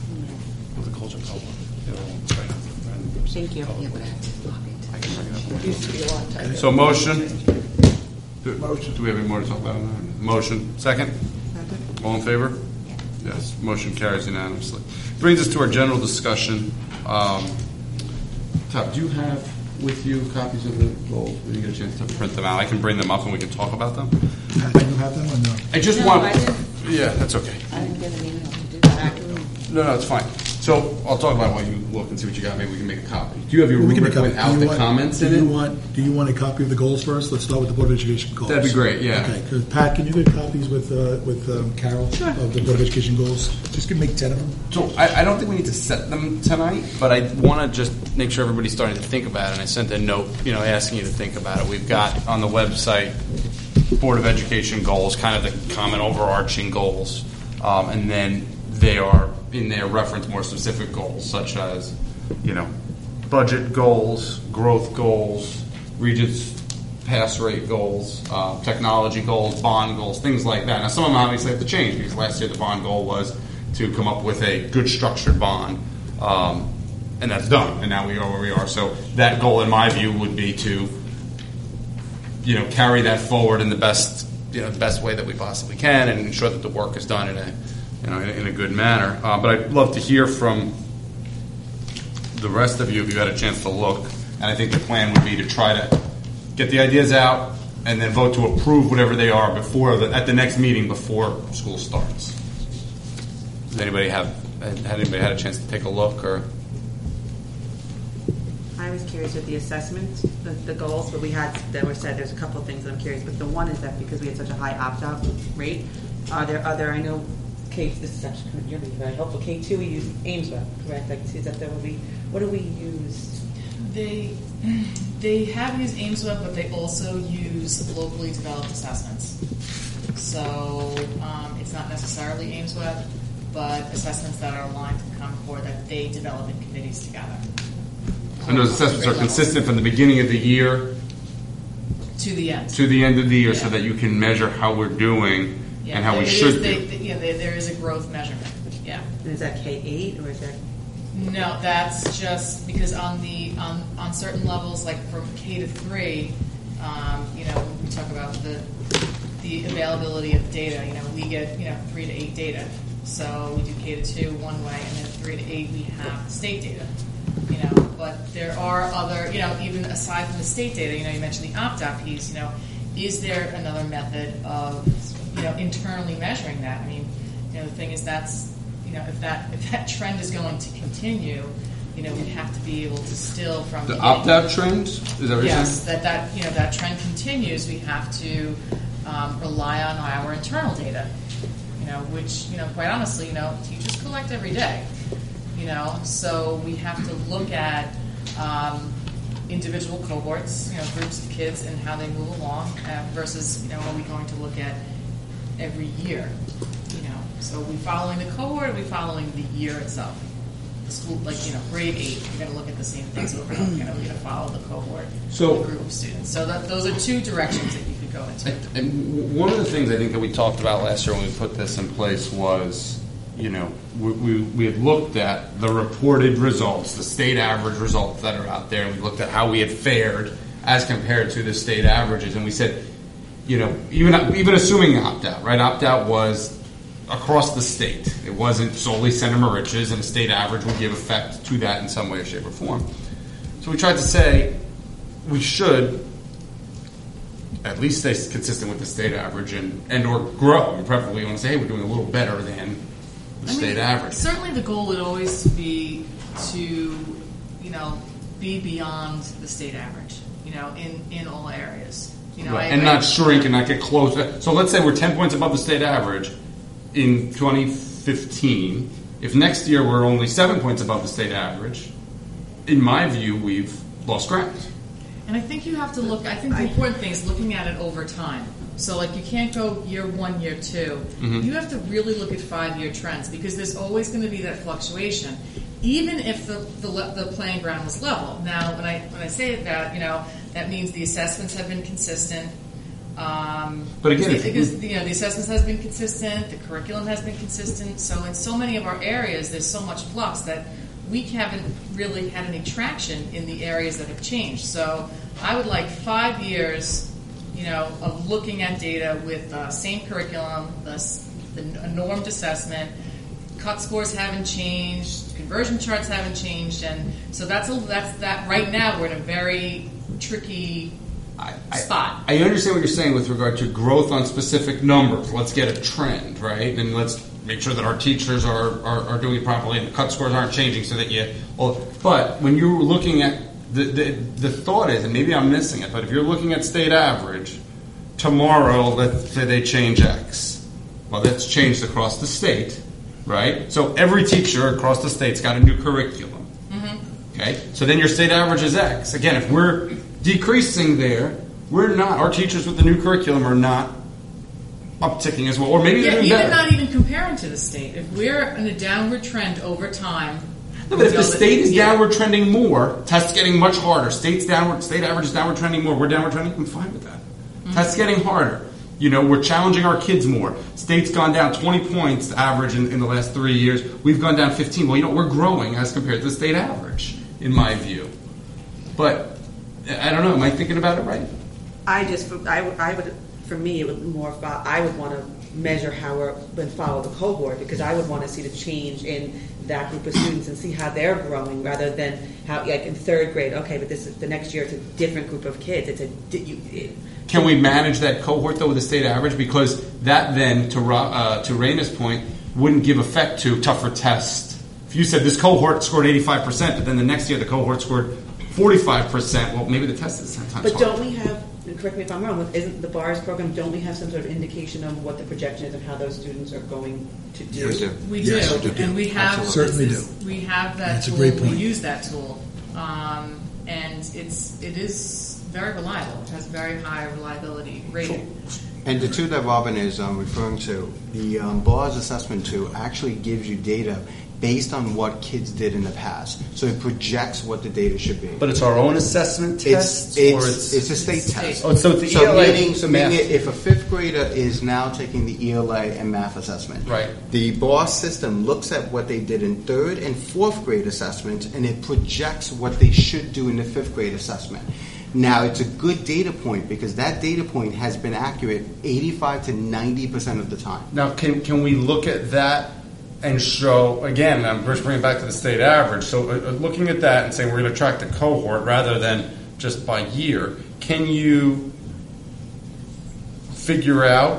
Thank you. Used to be a long time. So motion. Do, do we have any more to talk about? on that? Motion. Second? All in favor? Yes. Motion carries unanimously. Brings us to our general discussion. Um, Tom, do you have with you copies of the goals? We didn't get a chance to print them out. I can bring them up and we can talk about them. Pat, do you have them or no? I just No, want. I didn't. Yeah, that's okay. I didn't get an email to do that. No, no, it's fine. So I'll talk about it while you look and see what you got. Maybe we can make a copy. Do you have your We can rubric make a- without do you the want- comments do in you it? Want, do you want a copy of the goals first? Let's start with the Board of Education goals. That'd be great, yeah. Okay, 'cause Pat, can you get copies with, uh, with um, Carol of the Board of Education goals? Just can make ten of them. So I, I don't think we need to set them tonight, but I want to just make sure everybody's starting to think about it. And I sent a note, you know, asking you to think about it. We've got on the website Board of Education goals, kind of the common overarching goals, um, and then they are in there reference more specific goals, such as, you know, budget goals, growth goals, Regents pass rate goals, uh, technology goals, bond goals, things like that. Now, some of them obviously have to change because last year the bond goal was to come up with a good structured bond, um, and that's done. And now we are where we are. So that goal, in my view, would be to, you know, carry that forward in the best, you know, the best way that we possibly can, and ensure that the work is done in a, you know, in a, in a good manner. Uh, but I'd love to hear from the rest of you if you had a chance to look. And I think the plan would be to try to get the ideas out and then vote to approve whatever they are before the, at the next meeting before school starts. Does anybody have had anybody had a chance to take a look or? I was curious with the assessment, the, the goals, but we had, that were said, there's a couple of things that I'm curious, but the one is that because we had such a high opt-out rate, are there other, I know, K, this is actually, you're being very helpful, K two, we use AIMSweb, correct? Like, is that there will be, what do we use? They they have used AIMSweb, but they also use locally developed assessments. So um, it's not necessarily AIMSweb. but assessments that are aligned to the Common Core that they develop in committees together. And those assessments are consistent from the beginning of the year To the end. to the end of the year, Yeah. so that you can measure how we're doing Yeah, and how we it is- should they- do. they- Yeah, there there is a growth measurement, yeah. And is that K eight or is that? No, that's just because on the, on, on certain levels, like from K to three, um, you know, we talk about the, the availability of data, you know, we get, you know, three to eight data. So we do K to two one way, and then three to eight, we have state data, you know, but there are other, you know, even aside from the state data, you know, you mentioned the opt-out piece, you know, is there another method of, you know, internally measuring that? I mean, you know, the thing is that's, you know, if that if that trend is going to continue, you know, we have to be able to still from The opt-out trend? Is that what you're yes, saying? that that you know that trend continues. We have to um, rely on our internal data, you know, which you know, quite honestly, you know, teachers collect every day, you know, so we have to look at um, individual cohorts, you know, groups of kids and how they move along uh, versus, you know, are we going to look at every year, you know? So are we following the cohort, or are we following the year itself? The school, like, you know, grade eight, you're going to look at the same things over and over again. Are we going to follow the cohort, So- the group of students? So that, those are two directions that you could go into. And- And one of the things I think that we talked about last year when we put this in place was, you know, we, we, we had looked at the reported results, the state average results that are out there, and we looked at how we had fared as compared to the state averages, and we said, you know, even even assuming opt-out, right? Opt-out was across the state. It wasn't solely Center Moriches, and a state average would give effect to that in some way, shape, or form. So we tried to say we should at least stay consistent with the state average and, and or grow. And preferably, you want to say, hey, we're doing a little better than the I state mean, average. Certainly the goal would always be to, you know, be beyond the state average, you know, in, in all areas. You know, Right. I- And I- not shrink and not get close. So let's say we're ten points above the state average in twenty fifteen. If next year we're only seven points above the state average, in my view, we've lost ground. And I think you have to look, I think the important thing is looking at it over time. So like you can't go year one, year two. Mhm. You have to really look at five-year trends because there's always going to be that fluctuation, even if the, the, le- the playing ground was level. Now, when I, when I say that, you know, that means the assessments have been consistent. Um, But again, if- because you know the assessments has been consistent, the curriculum has been consistent. So in so many of our areas, there's so much flux that we haven't really had any traction in the areas that have changed. So I would like five years, you know, of looking at data with uh, same curriculum, the, s- the a normed assessment. Cut scores haven't changed, conversion charts haven't changed, and so that's a, that's that. Right now, we're in a very tricky spot. I understand what you're saying with regard to growth on specific numbers. Let's get a trend, right? And let's make sure that our teachers are, are, are doing it properly and the cut scores aren't changing so that you... Well, but when you're looking at... The, the, the thought is, and maybe I'm missing it, but if you're looking at state average, tomorrow, let's say they change X. Well, that's changed across the state, right? So every teacher across the state's got a new curriculum. Mm-hmm. Okay, so then your state average is X. Again, if we're decreasing there, we're not. Our teachers with the new curriculum are not upticking as well, or maybe Yeah, they're doing even better. not even comparing to the state. If we're in a downward trend over time, No, but if we the know that- state is yeah. downward trending more, tests getting much harder. State's downward, state average is downward trending more. We're downward trending. I'm fine with that. Mm-hmm. Tests getting harder. You know, we're challenging our kids more. State's gone down twenty points average in, in the last three years. We've gone down fifteen. Well, you know, we're growing as compared to the state average, in my view. But I don't know. Am I thinking about it right? I just, I would, I would, for me, it would more, fo- I would want to measure how we're, and follow the cohort, because I would want to see the change in that group of students and see how they're growing, rather than how, like in third grade, okay, but this is, the next year it's a different group of kids. It's a, di- you, it, Can we manage that cohort, though, with the state average? Because that then, to Ra- uh, to Raina's point, wouldn't give effect to tougher tests. If you said this cohort scored eighty-five percent, but then the next year the cohort scored forty-five percent, well, maybe the test is ten times But harder. don't we have, and correct me if I'm wrong, isn't the BARS program, don't we have some sort of indication of what the projection is of how those students are going to do? Yes, We Yes, do, we do. and we have Certainly this is- do. We have that That's a tool. great point. We use that tool, um, and it's it is very reliable. It has very high reliability rating. And the tool that Robin is um, referring to, the um, BARS assessment tool actually gives you data based on what kids did in the past. So it projects what the data should be. But it's our own assessment test? It's, it's, or it's, it's a state test. Oh, so it's the so E L A meaning, so math. meaning if a fifth grader is now taking the E L A and math assessment, right. the BARS system looks at what they did in third and fourth grade assessment, and it projects what they should do in the fifth grade assessment. Now, it's a good data point because that data point has been accurate eighty-five to ninety percent of the time. Now, can can we look at that and show, again, I'm just bringing it back to the state average, so uh, looking at that and saying we're going to track the cohort rather than just by year, can you figure out,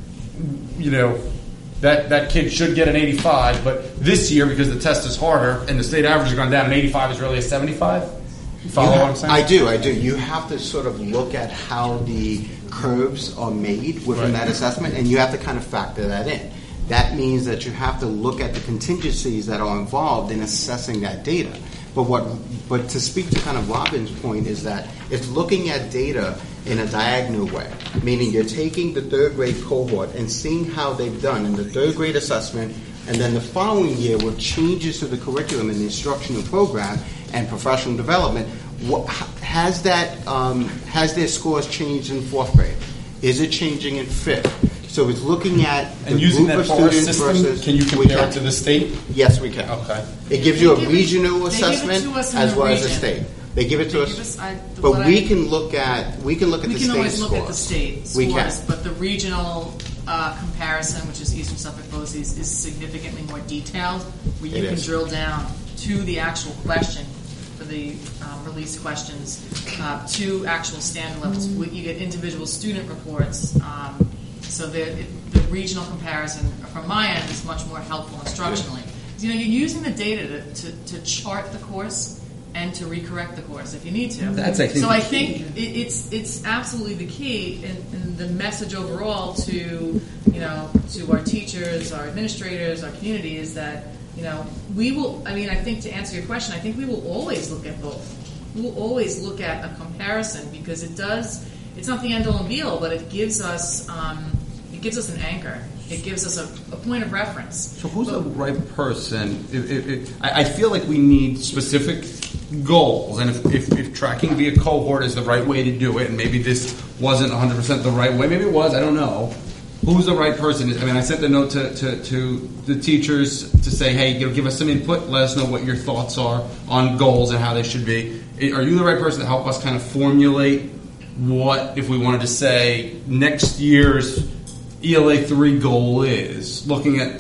you know, that, that kid should get an eighty-five, but this year, because the test is harder and the state average has gone down, an eighty-five is really a seventy-five? You follow You what have, I'm saying? I do, I do. You have to sort of look at how the curves are made within Right. that assessment, and you have to kind of factor that in. That means that you have to look at the contingencies that are involved in assessing that data. But what, but to speak to kind of Robin's point is that it's looking at data in a diagonal way, meaning you're taking the third grade cohort and seeing how they've done in the third grade assessment, and then the following year with changes to the curriculum and the instructional program and professional development, what, has that um, has their scores changed in fourth grade? Is it changing in fifth? So it's looking at the And using group that of BARS students system, versus can you we compare can. it to the state? Yes, we can. Okay. It gives you a They give it- regional they give it assessment to us in as the well as a region. state. They give it to They us, give us, I- the- but what we I- can look at we can look at We the can state always scores. look at the state We scores, can. but the regional uh, comparison, which is Eastern Suffolk BOCES, is significantly more detailed, where you It can is. drill down to the actual question for the um, release questions, uh, to actual standard levels. Mm-hmm. You get individual student reports. Um, so the, it, the regional comparison, from my end, is much more helpful instructionally. You know, you're using the data to, to, to chart the course and to recorrect the course if you need to. That's, I think, so the I key. think it, it's it's absolutely the key, and, and the message overall to you know to our teachers, our administrators, our community is that you know we will. I mean, I think to answer your question, I think we will always look at both. We will always look at a comparison because it does. It's not the end all and be all, but it gives us um, it gives us an anchor. It gives us a, a point of reference. So who's But- the right person? If, if, if, I I feel like we need specific goals, and if, if, if tracking via cohort is the right way to do it, and maybe this wasn't one hundred percent the right way, maybe it was, I don't know. Who's the right person? I mean, I sent a note to, to, to the teachers to say, hey, you know, give us some input, let us know what your thoughts are on goals and how they should be. Are you the right person to help us kind of formulate what, if we wanted to say, next year's E L A three goal is, looking at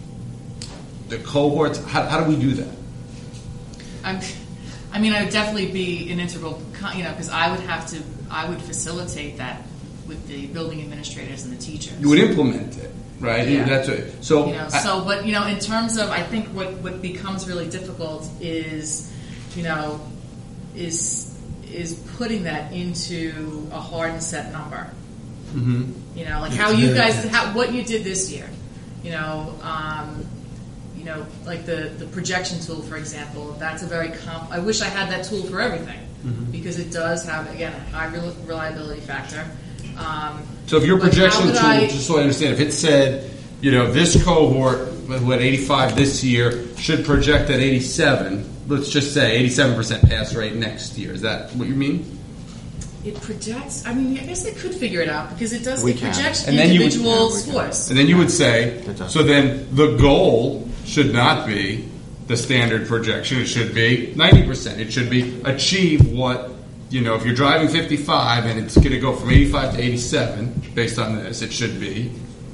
the cohorts? How, how do we do that? I'm, I mean, I would definitely be an integral, co- you know, because I would have to, I would facilitate that with the building administrators and the teachers. You would implement it, right? Yeah. That's it. So, You know, I- so, but you know, in terms of, I think what what becomes really difficult is, you know, is is putting that into a hard and set number. Mhm. You know, like Yeah, how it's you very guys, intense. how, what you did this year. You know, um, you know, like the the projection tool, for example. That's a very comp. I wish I had that tool for everything Mhm. because it does have again a high rel- reliability factor. Um, So if your but how projection would tool, I- just so I understand, if it said, you know, this cohort who had eighty-five this year should project at eighty-seven, let's just say eighty-seven percent pass rate next year. Is that what you mean? It projects. I mean, I guess they could figure it out because it does. We It can. projects And then you would- individual Yeah, we can. scores. And then you would say, so then the goal should not be the standard projection. It should be ninety percent. It should be achieve what, you know, if you're driving fifty-five and it's going to go from eighty-five to eighty-seven based on this, it should be.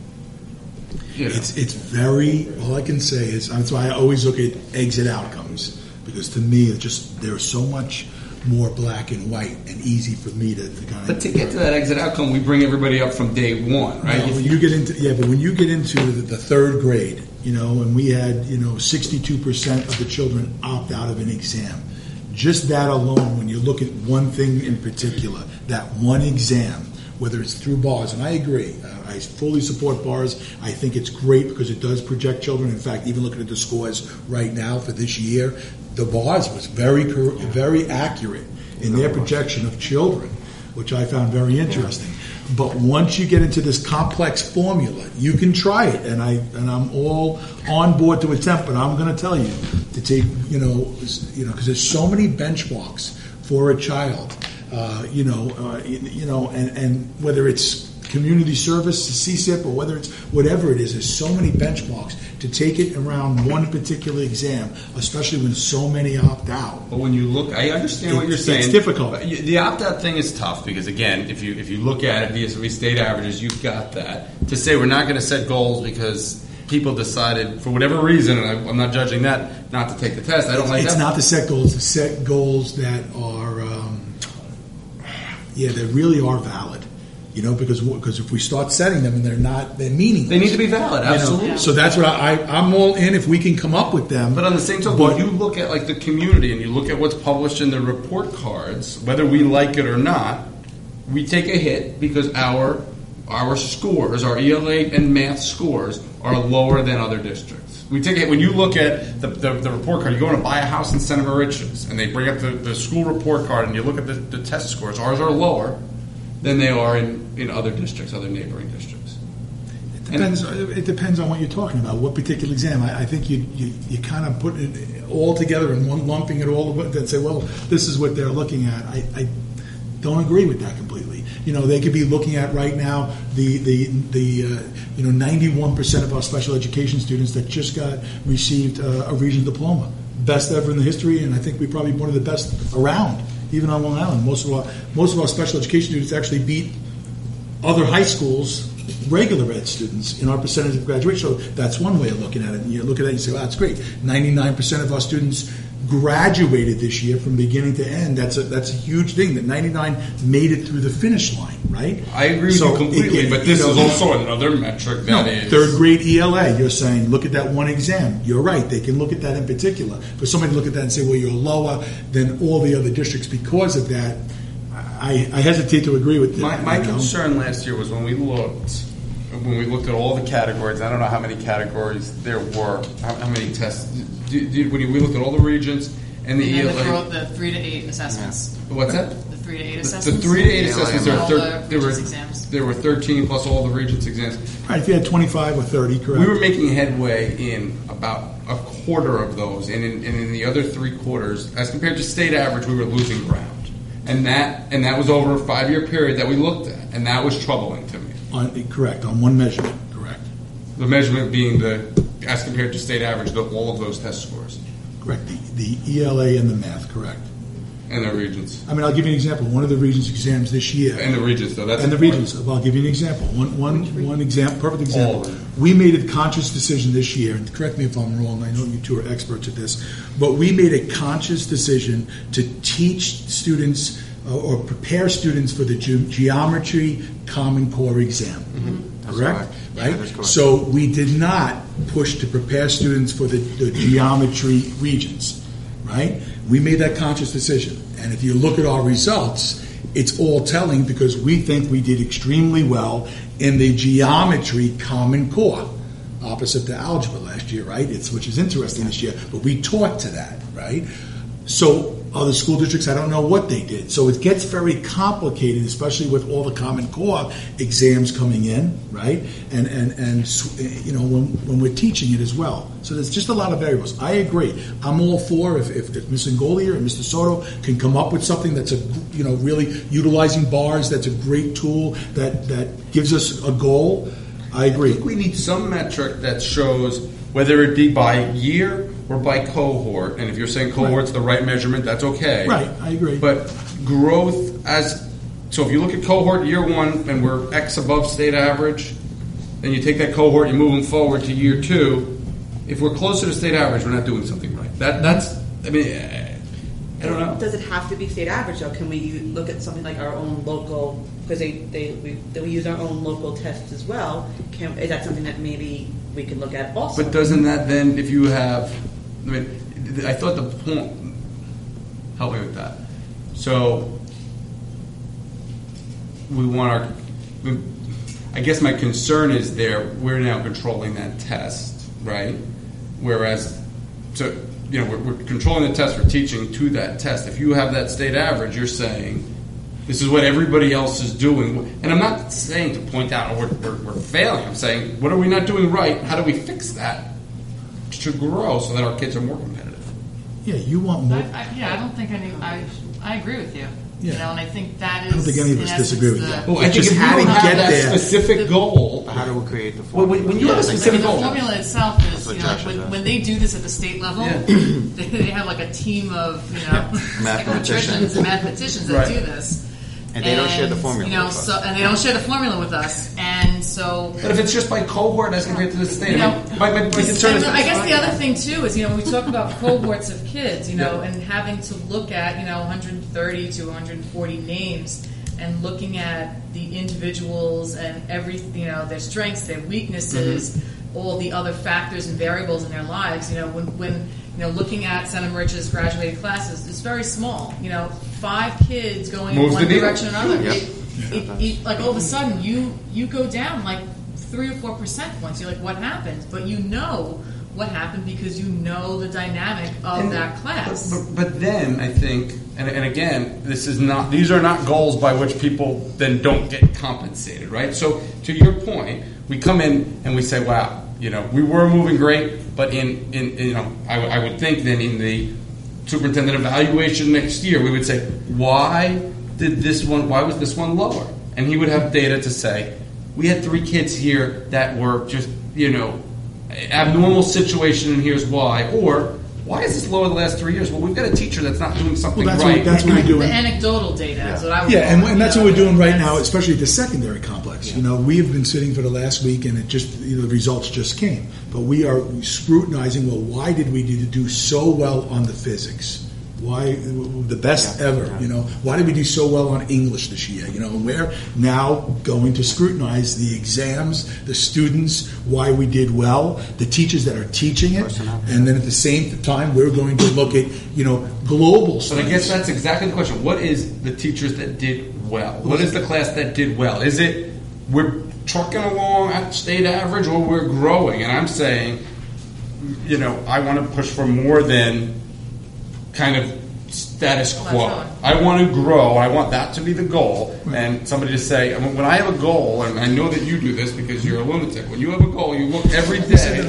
You know. It's it's very. All I can say is that's why I always look at exit outcomes because to me it's just there's so much more black and white and easy for me to, to kind of. But to get to that exit outcome, we bring everybody up from day one, right? Now, when you get into yeah, but when you get into the, the third grade, you know, and we had you know sixty-two percent of the children opt out of an exam. Just that alone, when you look at one thing in particular, that one exam, whether it's through BARS, and I agree, uh, I fully support BARS. I think it's great because it does project children. In fact, even looking at the scores right now for this year, the BARS was very, cor- very accurate in their projection of children, which I found very interesting. But once you get into this complex formula, you can try it, and I and I'm all on board to attempt. But I'm going to tell you to take, you know, you know, because there's so many benchmarks for a child, uh, you know, uh, you know, and, and whether it's community service, C S I P, or whether it's whatever it is, there's so many benchmarks to take it around one particular exam, especially when so many opt out. But when you look, I understand what It- you're saying. it's difficult. But you- The opt-out thing is tough because, again, if you if you look at it via state averages, you've got that. To say we're not going to set goals because people decided, for whatever reason, and I, I'm not judging that, not to take the test. I don't like It's that. not to set goals, to set goals that are, um, yeah, that really are valid. You know, because because if we start setting them and they're not, they're meaningless. They need to be valid, You know? absolutely. So that's what I, I I'm all in if we can come up with them. But on the same token, But- when you look at like the community and you look at what's published in the report cards, whether we like it or not, we take a hit because our our scores, our E L A and math scores, are lower than other districts. We take it when you look at the, the, the report card. You go in to buy a house in Senator Riches, and they bring up the, the school report card, and you look at the, the test scores. Ours are lower than they are in, in other districts, other neighboring districts. It depends. It depends on what you're talking about. What particular exam? I, I think you, you you kind of put it all together in one, lumping it all and say, well, this is what they're looking at. I, I don't agree with that completely. You know, they could be looking at right now the the the uh, you know ninety-one percent of our special education students that just got received uh, a regional diploma, best ever in the history, and I think we're probably one of the best around. Even on Long Island, most of our most of our special education students actually beat other high schools, regular ed students, in our percentage of graduation. So that's one way of looking at it. And you look at that and you say, "Wow, that's great." Ninety-nine percent of our students graduated this year from beginning to end. That's a that's a huge thing. That ninety-nine made it through the finish line, right? I agree with So you completely, it- but this you know, is also another metric that no, is third grade E L A. You're saying, look at that one exam. You're right. They can look at that in particular. For somebody to look at that and say, well, you're lower than all the other districts because of that, I, I hesitate to agree with that. My, my you know? concern last year was when we looked, when we looked at all the categories. I don't know how many categories there were, how, how many tests. Do, do, when we looked at all the regions and the And E L then A, the, the three to eight assessments. what's that? The three to eight The, assessments. the three to eight E L A assessments. There and were, all thir- the there were Regents exams. there were thirteen plus all the Regents exams. Right, if you had twenty-five or thirty, correct. We were making headway in about a quarter of those, and in, and in the other three quarters, as compared to state average, we were losing ground, and that and that was over a five-year period that we looked at, and that was troubling to me. On, correct, on one measurement, correct. The measurement being the as compared to state average, the, all of those test scores Correct, the, the E L A and the math, correct. and the Regents I mean, I'll give you an example. One of the Regents exams this year. and the Regents, though. That's and the important. Regents. I'll give you an example. One, one, one example, perfect example. All of them. We made a conscious decision this year, and correct me if I'm wrong, I know you two are experts at this, but we made a conscious decision to teach students uh, or prepare students for the ge- Geometry Common Core exam. That's Correct? correct. Yeah, Right? that's correct. So we did not push to prepare students for the, the geometry regions, right? We made that conscious decision. And if you look at our results, it's all telling because we think we did extremely well in the geometry Common Core, opposite to algebra last year, right? It's which is interesting this year, but we taught to that, right? So other school districts, I don't know what they did. So it gets very complicated, especially with all the Common Core exams coming in, right? And and and you know when when we're teaching it as well. So there's just a lot of variables. I agree. I'm all for if if, if Miz Ngolia and Mister Soto can come up with something that's a you know really utilizing bars. That's a great tool that that gives us a goal. I agree. I think we need some metric that shows whether it be by year or by cohort. And if you're saying cohort's the right measurement, that's okay. Right, I agree. But growth as so if you look at cohort year one and we're X above state average, then you take that cohort, you move them forward to year two. If we're closer to state average, we're not doing something right. That that's I mean I don't know. Does it have to be state average though? Can we look at something like our own local, because they, they, we, they, we use our own local tests as well. Can, is that something that maybe we can look at also? But doesn't that then, if you have, I mean, I thought the point, help me with that. So, we want our, I guess my concern is there, we're now controlling that test, right? Whereas, so, you know, we're, we're controlling the test for teaching to that test. If you have that state average, you're saying This is what everybody else is doing. And I'm not saying to point out, oh, we're, we're, we're failing. I'm saying, what are we not doing right? How do we fix that to grow so that our kids are more competitive? Yeah, you want more. I, I, yeah, I don't think any. I I agree with you. Yeah. You know, and I think that is. I don't think any of in us essence, disagree with the- that. Well, I think Just if you how to don't have get that there. specific goal, How do we create the well, when, when you Yeah, have a I think I specific mean, the goal, formula itself is, what you know, Josh when, is when they do this at the state level, Yeah. they, they have like a team of, you know, Mathematicians. psychometricians and mathematicians that Right. do this. And they don't share the formula You know, with us. so, and they don't share the formula with us. And so, but if it's just by cohort as compared to the state, you know, I mean, my, my, my concern is and I guess the other thing too is, you know, when we talk about cohorts of kids, you know, Yeah. and having to look at, you know, one hundred thirty to one hundred forty names and looking at the individuals and every, you know, their strengths, their weaknesses, Mm-hmm. all the other factors and variables in their lives, you know, when, when you know, looking at Senator Rich's graduating classes, it's very small. You know, five kids going Moves in the one needle. direction or another. Yep. It, it, it, like all of a sudden, you you go down like three or four percent points. You're like, what happened? But you know what happened because you know the dynamic of And- that class. But, but, but then I think, and, and again, this is not; these are not goals by which people then don't get compensated, right? So, to your point, we come in and we say, "Wow, you know, we were moving great," but in, in, in you know, I, I would think then in the superintendent evaluation next year, we would say, "Why did this one? Why was this one lower?" And he would have data to say, "We had three kids here that were just, you know." Abnormal situation, and here's why. Or, why is this lower the last three years? Well, we've got a teacher that's not doing something Well, that's right. what, that's what we're The doing. anecdotal data is what I would Yeah, call and, it, and that's you what know, we're doing right that's- now, especially at the secondary complex. You know, we have been sitting for the last week, and it just you know, the results just came. But we are scrutinizing. Well, why did we do so well on the physics? Why the best Yeah. ever? You know, why did we do so well on English this year? You know, and we're now going to scrutinize the exams, the students, why we did well, the teachers that are teaching it, Personnel. and then at the same time, we're going to look at you know global But studies. I guess that's exactly the question. What is the teachers that did well? What is the class that did well? Is it we're trucking along at state average, or we're growing? And I'm saying, you know, I want to push for more than kind of status quo. Plateauing. I want to grow. I want that to be the goal. And somebody to say, I mean, when I have a goal, and I know that you do this because you're a lunatic. When you have a goal, you look every day.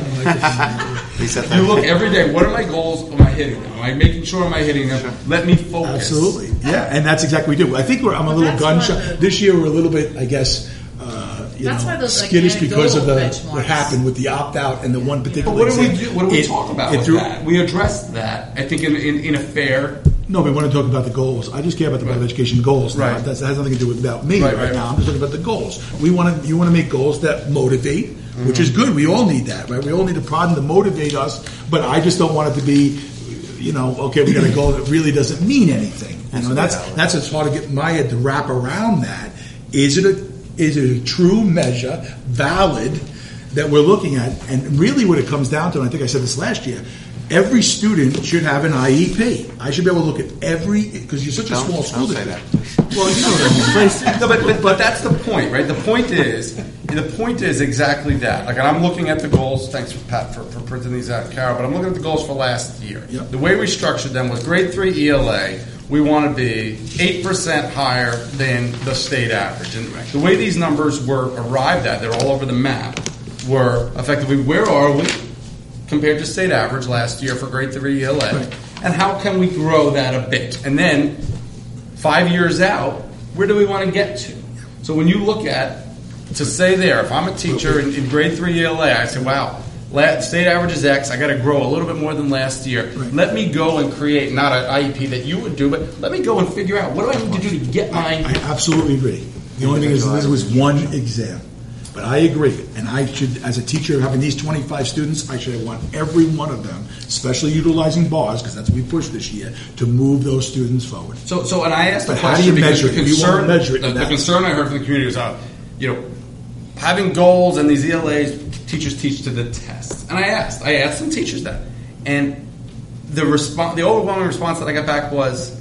He said that. You look every day. What are my goals? Am I hitting them? Am I making sure am I hitting them? Let me focus. Absolutely, yeah, and that's exactly what we do. I think we're, I'm a But little that's gun why shy. the- This year we're a little bit, I guess, uh, you That's know, why those, like, skittish because of the anecdotal what benchmarks. happened with the opt out and the one particular. But what do we exam. do? What do we It- talk about it with threw- that? We addressed that, I think, in, in, in a fair. No, we want to talk about the goals. I just care about the Board of Right. Education goals. Now. Right. That's, that has nothing to do with about me Right, right, right. now. I'm just talking about the goals. We want to. You want to make goals that motivate, which Mm-hmm. is good. We all need that, right? We all need a prod to motivate us. But I just don't want it to be, you know, okay, we got a goal that really doesn't mean anything. You know, that's that's it's hard to get my head to wrap around that. Is it a is it a true measure, valid, that we're looking at? And really, what it comes down to, and I think I said this last year. Every student should have an I E P. I should be able to look at every, because you're such a Don't- small school. don't say district. Well, you know what I mean. No, but, but but that's the point, right? The point is the point is exactly that. Like, and I'm looking at the goals. Thanks, Pat, for, for printing these out, Carol. But I'm looking at the goals for last year. Yep. The way we structured them was grade three E L A. We want to be eight percent higher than the state average. And the way these numbers were arrived at, they're all over the map, were effectively where are we compared to state average last year for grade three E L A, Right. and how can we grow that a bit? And then five years out, where do we want to get to? So when you look at, to say there, if I'm a teacher in, in grade three E L A, I say, wow, la- state average is X, I got to grow a little bit more than last year. Right. Let me go and create, not an I E P that you would do, but let me go and figure out, what do I need to do to get my... I absolutely agree. The only thing is, this was one exam. But I agree, and I should, as a teacher having these twenty-five students, I should want every one of them, especially utilizing bars, because that's what we pushed this year, to move those students forward. So, so, and I asked the But how do question you because measure the it? We wanna concern, measure it the, in the that. concern I heard from the community was, uh, you know, having goals and these E L As, teachers teach to the test. And I asked, I asked some teachers that, and the response, the overwhelming response that I got back was,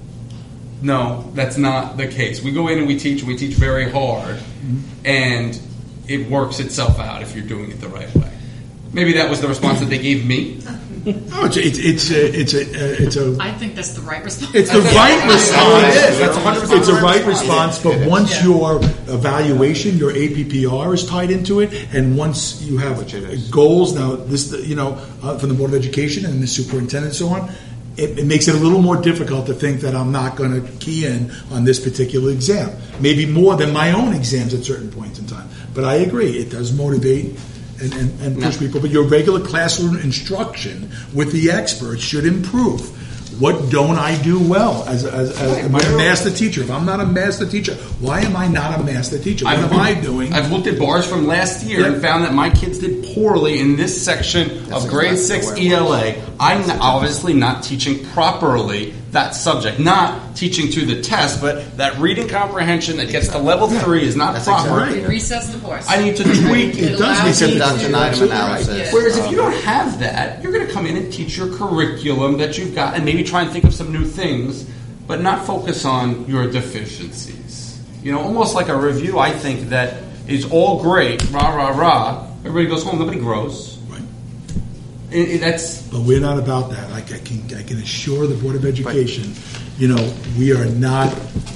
no, that's not the case. We go in and we teach, and we teach very hard, Mm-hmm. and it works itself out if you're doing it the right way. Maybe that was the response that they gave me, No, it's it's it's a, it's a it's a I think that's the right response. it's the right response. It is. That's one hundred percent It's a the right right response, response. but once Yeah. your evaluation, your A P P R is tied into it, and once you have Which it is. goals, now this, you know, uh, from the Board of Education and the superintendent and so on, it, it makes it a little more difficult to think that I'm not going to key in on this particular exam. Maybe more than my own exams at certain points in time. But I agree, it does motivate and, and, and push No. people. But your regular classroom instruction with the experts should improve. What don't I do well as, as, as am I a master teacher? If I'm not a master teacher, why am I not a master teacher? What I've am I looked- doing? I've looked at bars from last year Yeah. and found that my kids did poorly in this section That's of grade exactly six where it E L A. I'm n- obviously not teaching properly that subject, not teaching to the test, but that reading comprehension that gets to level three is not That's proper. exactly right. Recess the course. I need to tweak It it. does allows make you sense. Deduction item Absolutely right. analysis. Yeah. Whereas if um, you don't have that, you're going to come in and teach your curriculum that you've got and maybe try and think of some new things, but not focus on your deficiencies. You know, almost like a review, I think, that is all great, rah, rah, rah. Everybody goes home, nobody grows. Right. It, it, that's But we're not about that. Like I can, I can assure the Board of Education, you know, we are not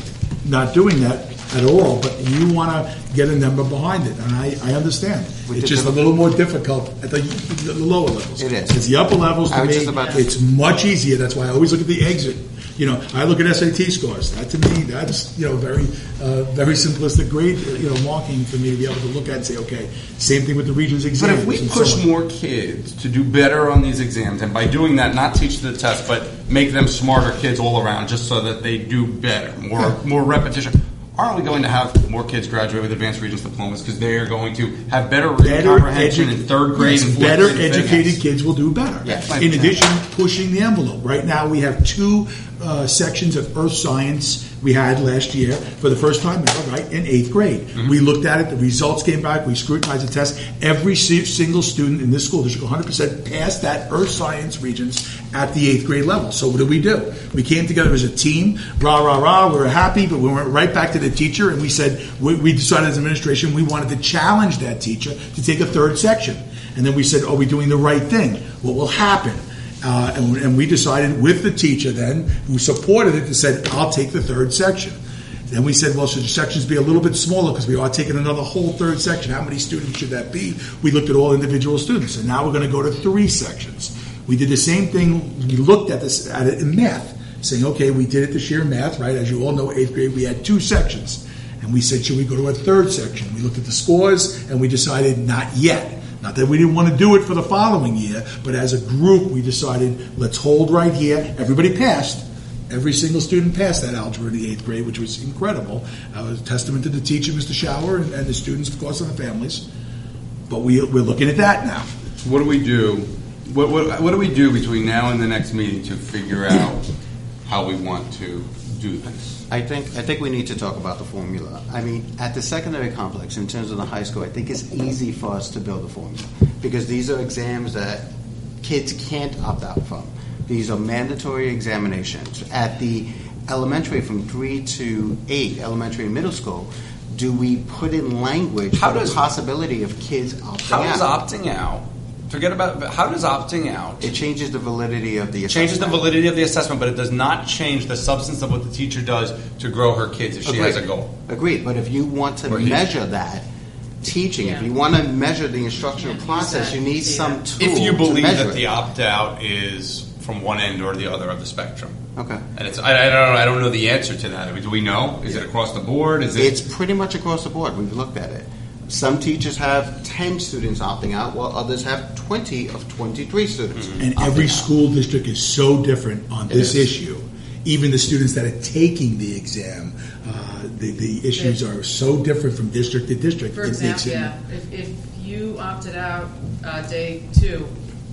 not doing that at all. But you want to get a number behind it, and I, I understand. We It's did just a the- little more difficult at the, the lower levels. It is. It's the upper levels I to was me. just about to- It's much easier. That's why I always look at the exit. You know, I look at S A T scores. That to me, that's you know very, uh, very simplistic grade. You know, marking for me to be able to look at and say, okay, same thing with the Regents But exams. if we and so push on. more kids to do better on these exams, and by doing that, not teach the test, but make them smarter kids all around, just so that they do better, more more repetition, aren't we going to have more kids graduate with advanced Regents diplomas because they are going to have better reading Better comprehension edu- in third grade yes, and fourth better grade and educated fifth? kids will do better. Yes. In addition, pushing the envelope. Right now, we have two uh, sections of Earth Science we had last year for the first time ever, right, in eighth grade. Mm-hmm. We looked at it, the results came back, we scrutinized the test. Every si- single student in this school district, one hundred percent, passed that Earth Science Regents at the eighth grade level. So what did we do? We came together as a team, rah, rah, rah, we were happy, but we went right back to the teacher and we said, we, we decided as administration we wanted to challenge that teacher to take a third section. And then we said, are we doing the right thing? What will happen? Uh, and, and we decided with the teacher then, who supported it, and said, I'll take the third section. Then we said, well, should the sections be a little bit smaller because we are taking another whole third section? How many students should that be? We looked at all individual students, and now we're going to go to three sections. We did the same thing. We looked at this at it in math, saying, okay, we did it this year in math, right? As you all know, eighth grade, we had two sections. And we said, should we go to a third section? We looked at the scores, and we decided not yet. Not that we didn't want to do it for the following year, but as a group, we decided, let's hold right here. Everybody passed. Every single student passed that algebra in the eighth grade, which was incredible. Uh, it was a testament to the teacher, Mister Shower, and, and the students, of course, and the families. But we, we're looking at that now. What do we do? What, what, what do we do between now and the next meeting to figure out how we want to do this? I think I think we need to talk about the formula. I mean, at the secondary complex, in terms of the high school, I think it's easy for us to build a formula because these are exams that kids can't opt out from. These are mandatory examinations. At the elementary, from three to eight, elementary and middle school, do we put in language How for does- the possibility of kids opting How out? does opting out? Forget about how does opting out? It changes the validity of the It changes the assessment. validity of the assessment, but it does not change the substance of what the teacher does to grow her kids if she has a Agreed. goal. Agreed, but if you want to Or he. measure that teaching, if Yeah. you want to measure the instructional Yeah, process, exactly. you need Yeah. some tool If you to believe measure that it. the opt out is from one end or the other of the spectrum, Okay. and it's I, I don't know, I don't know the answer to that. I mean, do we know? Is it across the board? Is it? It's pretty much across the board. We've looked at it. Some teachers have ten students opting out, while others have twenty of twenty-three students. And opting every out. school district is so different on It this is. issue. Even the students that are taking the exam, uh, the, the issues are so different from district to district. For It makes example, it- yeah, if, if you opted out uh, day two,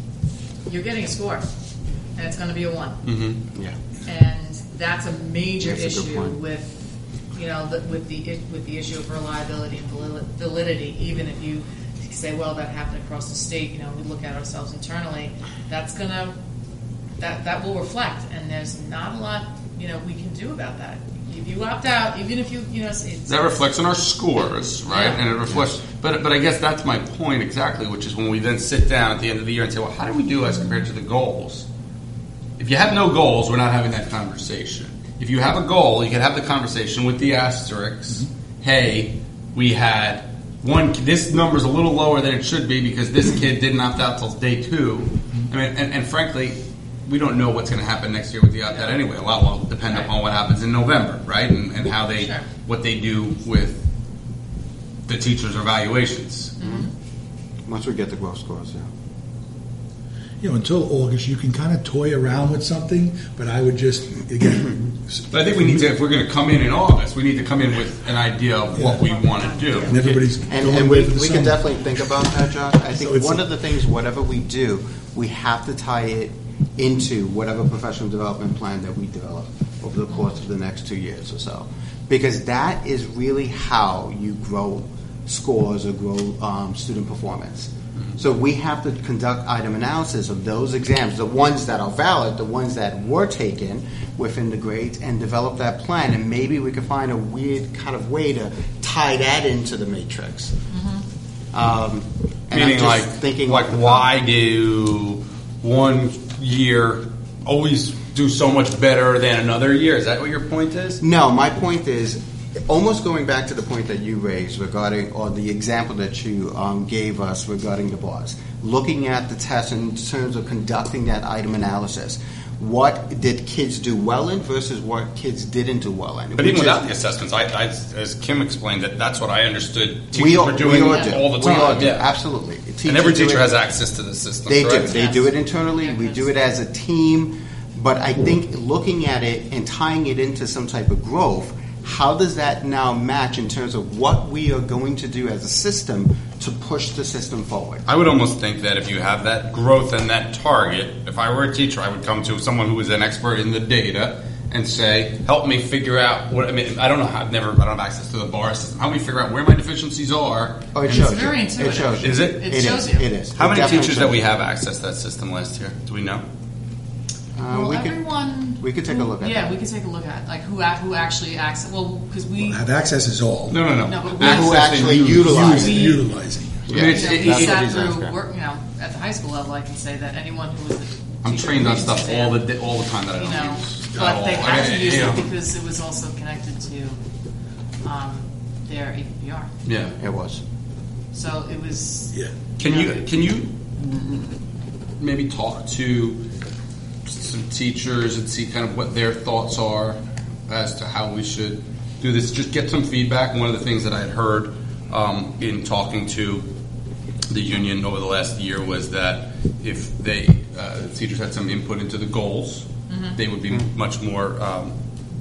you're getting a score, and it's going to be a one. Mm-hmm. Yeah. And that's a major That's a good issue point. with, you know, the, with the i- with the issue of reliability and vali- validity. Even if you say, well, that happened across the state, you know, we look at ourselves internally. That's gonna that that will reflect, and there's not a lot, you know, we can do about that. if you opt out, even if you, you know, it's, That reflects on our scores, right? Yeah. And it reflects, but but I guess that's my point exactly, which is when we then sit down at the end of the year and say, well, how do we do as compared to the goals? If you have no goals, we're not having that conversation. If you have a goal, you can have the conversation with the asterisks. Mm-hmm. Hey, we had one. This number's a little lower than it should be because this kid didn't opt out till day two. I mean, and, and frankly, we don't know what's going to happen next year with the opt-out anyway. A lot will depend right. upon what happens in November, right? And, and how they, sure. what they do with the teachers' evaluations. Mm-hmm. Once we get the growth scores, yeah. You know, until August, you can kind of toy around with something, but I would just, again... But I think we need to, if we're going to come in in August, we need to come in with an idea of what yeah. we want to do. And everybody's And, and we, we can definitely think about that, Josh. I think so one of the things, whatever we do, we have to tie it into whatever professional development plan that we develop over the course of the next two years or so. Because that is really how you grow scores or grow um, student performance. So we have to conduct item analysis of those exams, the ones that are valid, the ones that were taken within the grades, and develop that plan. And maybe we could find a weird kind of way to tie that into the matrix. Mm-hmm. Um, and Meaning, like, thinking like why do one year always do so much better than another year? Is that what your point is? No, my point is almost going back to the point that you raised regarding, or the example that you um, gave us regarding the bars. Looking at the test in terms of conducting that item analysis. What did kids do well in versus what kids didn't do well in? But even without the assessments, I, I, as Kim explained, that that's what I understood teachers we all, were doing we all, all the we time. all do. Yeah. Absolutely. Teachers and every teacher it, has access to the system. They correct? do. They yes. do it internally. We do it as a team. But I think looking at it and tying it into some type of growth, how does that now match in terms of what we are going to do as a system to push the system forward? I would almost think that if you have that growth and that target, if I were a teacher, I would come to someone who is an expert in the data and say, help me figure out what, I mean, I don't know how, I've never, I don't have access to the bar system. Help me figure out where my deficiencies are. Oh, it and shows it's you. very intuitive. It shows you. Is it? It, It shows is. you. It is. How It many definitely teachers that shows we you. have access to that system last year? Do we know? Uh, Well, we could, everyone. we could take a look at Yeah, that. we could take a look at like who ac- who actually access. Well, because we Have access is all. No, no, no. No, but we- Who actually utilize Use- it. Utilizing. you Yeah, know, it's- we it- it- sat it is through accurate. work. You know, at the high school level, I can say that anyone who was. A I'm teacher trained on who stuff used all the it, di- all the time that I You don't know, use. at but they all. had I- to use you know. it because it was also connected to um, their A P P R. Yeah. It was. So it was. Yeah. Can you can you maybe talk to some teachers and see kind of what their thoughts are as to how we should do this? Just get some feedback. One of the things that I had heard um, in talking to the union over the last year was that if they uh, teachers had some input into the goals, mm-hmm. they would be much more. Um,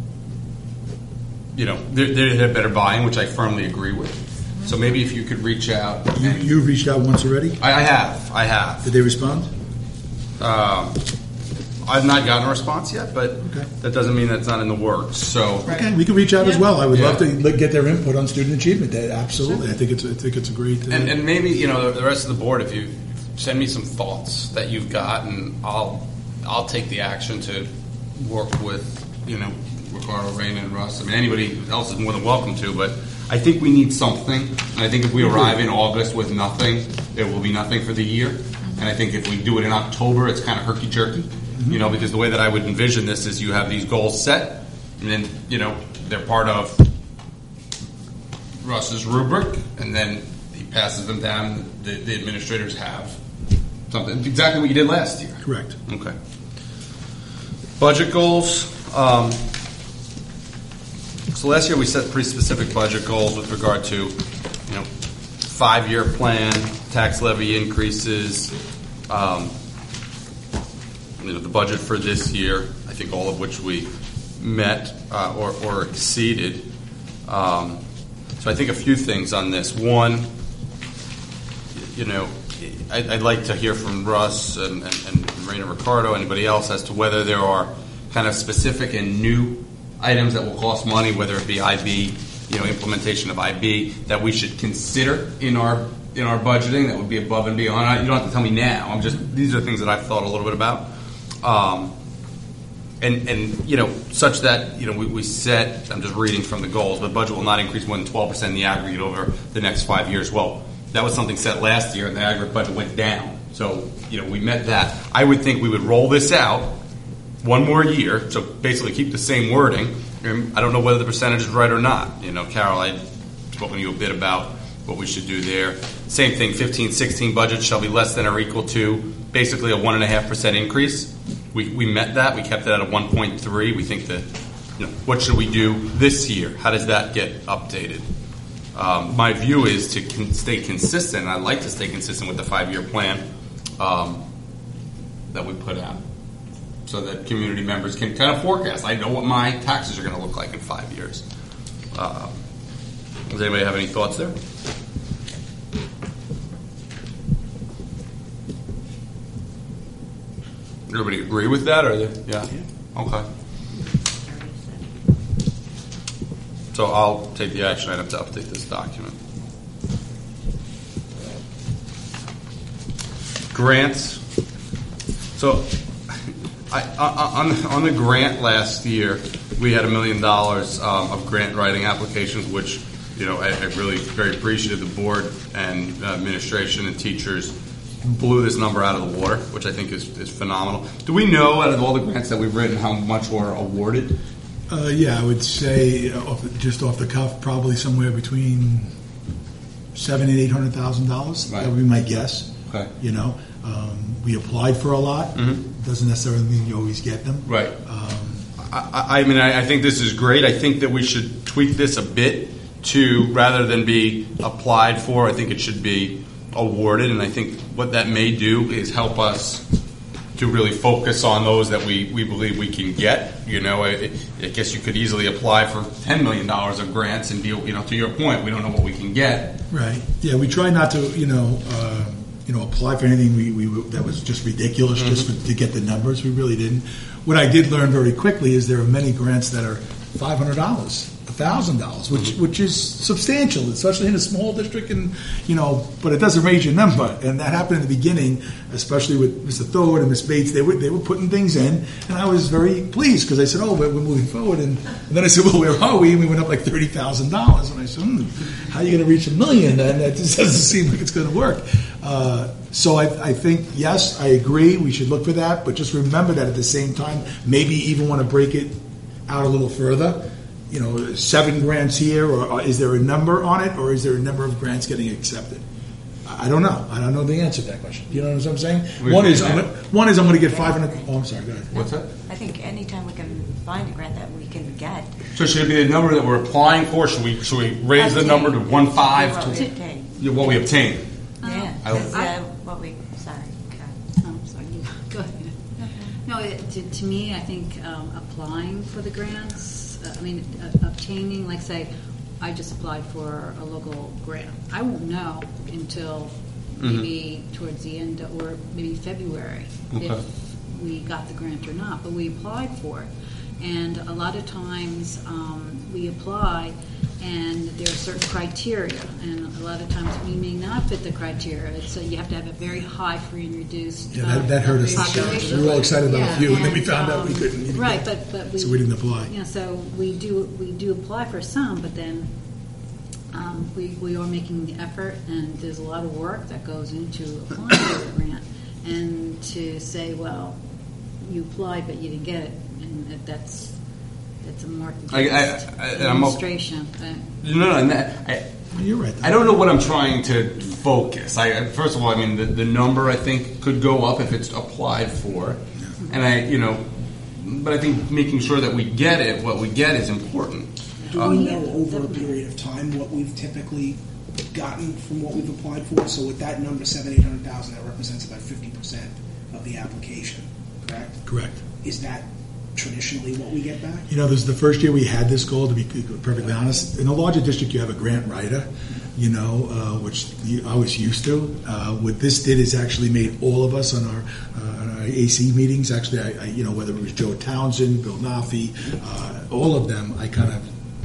you know, they they had better buy-in, which I firmly agree with. So maybe if you could reach out. You, and- you reached out once already? I, I have. I have. Did they respond? Um, I've not gotten a response yet, but Okay. that doesn't mean that's not in the works. So Okay, we can reach out as well. I would Yeah. love to like, get their input on student achievement. That- Absolutely. I think it's I think it's a great. Uh, and, and maybe you know the rest of the board, if you send me some thoughts that you've got, and I'll I'll take the action to work with you know Ricardo, Raina, and Russ. I mean anybody else is more than welcome to, but I think we need something. And I think if we arrive in August with nothing, there will be nothing for the year. And I think if we do it in October, it's kind of herky jerky. You know, because the way that I would envision this is you have these goals set, and then, you know, they're part of Russ's rubric, and then he passes them down. The, the administrators have something. Exactly what you did last year. Correct. Okay. Budget goals. Um, so last year we set pretty specific budget goals with regard to, you know, five-year plan, tax levy increases, um, you know, the budget for this year, I think all of which we met uh, or, or exceeded. Um, so I think a few things on this. One, you know, I'd, I'd like to hear from Russ and, and, and Raina Ricardo, anybody else, as to whether there are kind of specific and new items that will cost money, whether it be I B, you know, implementation of I B, that we should consider in our in our budgeting that would be above and beyond. You don't have to tell me now. I'm just these are things that I've thought a little bit about. Um, and, and, you know, such that, you know, we, we set, I'm just reading from the goals, the budget will not increase more than twelve percent in the aggregate over the next five years. Well, that was something set last year, and the aggregate budget went down. So, you know, we met that. I would think we would roll this out one more year, so basically keep the same wording. I don't know whether the percentage is right or not. You know, Carol, I'd spoken to you a bit about what we should do there. Same thing, fifteen sixteen budget shall be less than or equal to basically a one point five percent increase. We, we met that. We kept it at a one point three. We think that, you know, what should we do this year? How does that get updated? Um, my view is to con- stay consistent. I'd like to stay consistent with the five-year plan um, that we put out so that community members can kind of forecast. I know what my taxes are going to look like in five years. Uh, does anybody have any thoughts there? Everybody agree with that, or they, yeah? yeah? Okay. So I'll take the action item to update this document. Grants. So I, on, on the grant last year, we had a million dollars um, of grant writing applications, which, you know, I, I really very appreciative the board and uh, administration and teachers blew this number out of the water, which I think is, is phenomenal. Do we know, out of all the grants that we've written, how much were awarded? Uh, yeah, I would say, uh, off, just off the cuff, probably somewhere between seven and eight hundred thousand dollars. Right. That would be my guess. Okay. You know, um, we applied for a lot. Mm-hmm. Doesn't necessarily mean you always get them. Right. Um, I, I mean, I, I think this is great. I think that we should tweak this a bit to, rather than be applied for, I think it should be awarded. And I think what that may do is help us to really focus on those that we, we believe we can get. You know, I, I guess you could easily apply for ten million dollars of grants and deal, you know, to your point, we don't know what we can get. Right. Yeah, we try not to, you know, uh, you know, apply for anything we, we that was just ridiculous mm-hmm. just for, to get the numbers. We really didn't. What I did learn very quickly is there are many grants that are five hundred dollars. Thousand dollars, which Mm-hmm. which is substantial, especially in a small district, and you know, but it doesn't raise your number, and that happened in the beginning, especially with Mister Thorwood and Miz Bates. They were they were putting things in, and I was very pleased because I said, "Oh, we're, we're moving forward," and, and then I said, "Well, where are we?" And we went up like thirty thousand dollars, and I said, hmm, "How are you going to reach a million?" And that just doesn't seem like it's going to work. Uh, so I, I think yes, I agree. We should look for that, but just remember that at the same time, maybe even want to break it out a little further. You know, seven grants here, or, or is there a number on it, or is there a number of grants getting accepted? I don't know. I don't know the answer to that question. You know what I'm saying? We One is, can- I'm gonna, one is I'm going to get five hundred. Oh, I'm sorry. Go ahead. What's that? I think anytime we can find a grant that we can get. So should it be the number that we're applying for? Should we should we raise the number to one five What to we obtain. yeah, what we obtain? Yeah, I- 'cause, uh, what we, sorry. Oh, I'm sorry. Go ahead. No, it, to, to me, I think um, applying for the grants, uh, I mean, uh, obtaining, like say, I just applied for a local grant. I won't know until maybe towards the end or maybe February Okay. if we got the grant or not, but we applied for it. And a lot of times um, we apply and there are certain criteria, and a lot of times we may not fit the criteria. So you have to have a very high free and reduced Yeah, that, that hurt us. population. We were all excited about Yeah, a few, and then we and, found out we um, couldn't. even Right, get- but but we so we didn't apply. You know, so we do we do apply for some, but then um, we we are making the effort, and there's a lot of work that goes into applying for the grant, and to say, well, you applied but you didn't get it, and that- that's that's a mark against I- I- I- and I'm a- administration. Uh, No, no, and that, I, You're right. I don't know what I'm trying to focus. I first of all, I mean, the, the number I think could go up if it's applied for, and I, you know, but I think making sure that we get it, what we get, is important. Do Um, we know over a period of time what we've typically gotten from what we've applied for? So with that number, seven, eight hundred thousand, that represents about fifty percent of the application, correct? Correct. Is that traditionally what we get back? You know, this is the first year we had this goal, to be perfectly honest. In a larger district, you have a grant writer, you know, uh, which you, I was used to. Uh, what this did is actually made all of us on our, uh, on our A C meetings, actually, I, I, you know, whether it was Joe Townsend, Bill Nafi, uh, all of them, I kind of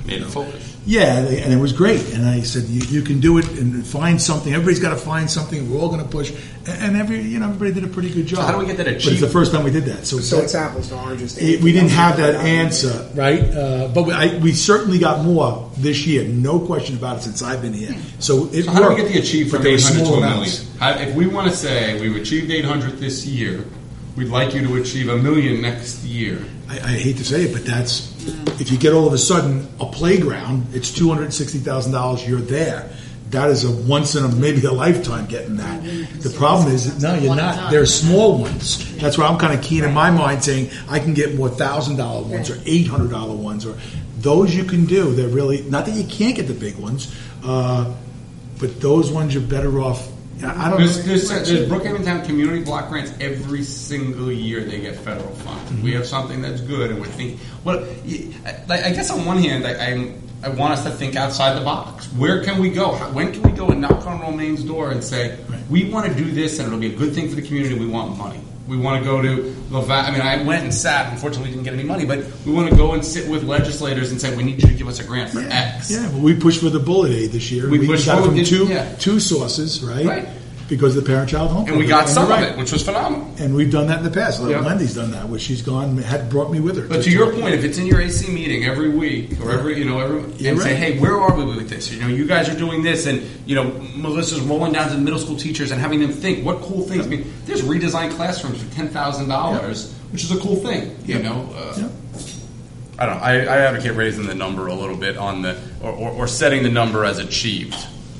Made it focus. Yeah, they- and it was great. And I said, you, you can do it and find something. Everybody's got to find something. We're all going to push. And, and every, you know, everybody did a pretty good job. So how do we get that But it's achieved? the first time we did that. So, So that- it's apples to oranges. it, we didn't have that answer, right? Uh, but we, I, we certainly got more this year, no question about it, since I've been here. So it So how do we worked, get the achieve but from there were eight hundred to small a million? amounts. How, if we want to say we've achieved eight hundred this year, we'd like you to achieve a million next year. I, I hate to say it, but that's if you get all of a sudden a playground, it's two hundred sixty thousand dollars. You're there. That is a once in a maybe a lifetime getting that. The problem is no, you're not. They're small ones. That's why I'm kind of keen in my mind saying I can get more thousand dollar ones or eight hundred dollar ones or those you can do. They're really not that you can't get the big ones, uh, but those ones you're better off. I don't There's, know. there's, there's Brookhaven Town community block grants every single year. They get federal funds. Mm-hmm. We have something that's good, and we're thinking. Well, I, I guess on one hand, I, I I want us to think outside the box. Where can we go? How, when can we go and knock on Romaine's door and say we want to do this, and it'll be a good thing for the community. We want money. We want to go to Lovat. I mean, I went and sat. Unfortunately, we didn't get any money, but we want to go and sit with legislators and say we need you to give us a grant for X. Yeah, well, we pushed for the bullet aid this year. We We, pushed got it for from it, two yeah. two sources, right? Right. Because of the parent-child home. And we program. got some you're of right. it, which was phenomenal. And we've done that in the past. Like Yeah. Wendy's done that, where she's gone, had brought me with her. But to your point, if it's in your A C meeting every week or every, you know, every, You're and say, right. hey, where are we with this? You know, you guys are doing this, and you know, Melissa's rolling down to the middle school teachers and having them think what cool things. I mean, there's redesigned classrooms for ten thousand dollars, which is a cool thing. You know, uh, I don't know. I, I advocate raising the number a little bit on the, or, or, or setting the number as achieved.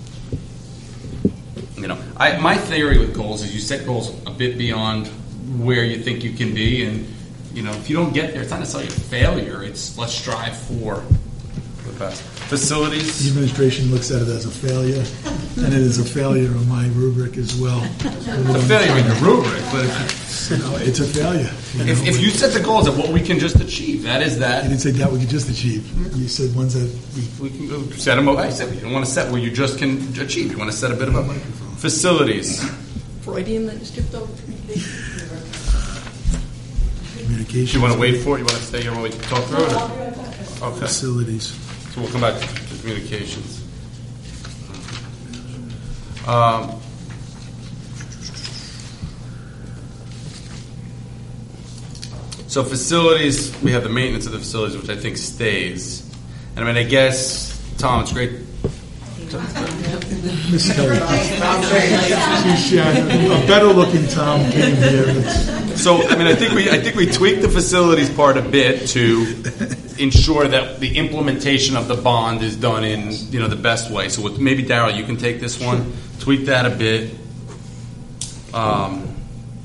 You know, I, my theory with goals is you set goals a bit beyond where you think you can be, and you know, if you don't get there, it's not necessarily a failure. It's let's strive for the best. Facilities. The administration looks at it as a failure, and it is a failure on my rubric as well. It's a failure in your rubric, but if you, no, it's a failure. You if, know, if you set the goals of what we can just achieve, that is that. You didn't say that we could just achieve. You said ones that we, we can go set them. I said you don't want to set where you just can achieve. You want to set a bit of a facilities. Freudian that you skipped over. communication. Do you want to wait for it? You want to stay here while we talk through it? or- Okay. Facilities. So we'll come back to, to communications. Um, so facilities, we have the maintenance of the facilities, which I think stays. And I mean, I guess, Tom, it's great. Miss Kelly. She's, uh, a better looking Tom came here. So, I mean, I think we, I think we tweaked the facilities part a bit to ensure that the implementation of the bond is done in, you know, the best way. So, with, maybe Darryl, you can take this one, tweak that a bit. Um,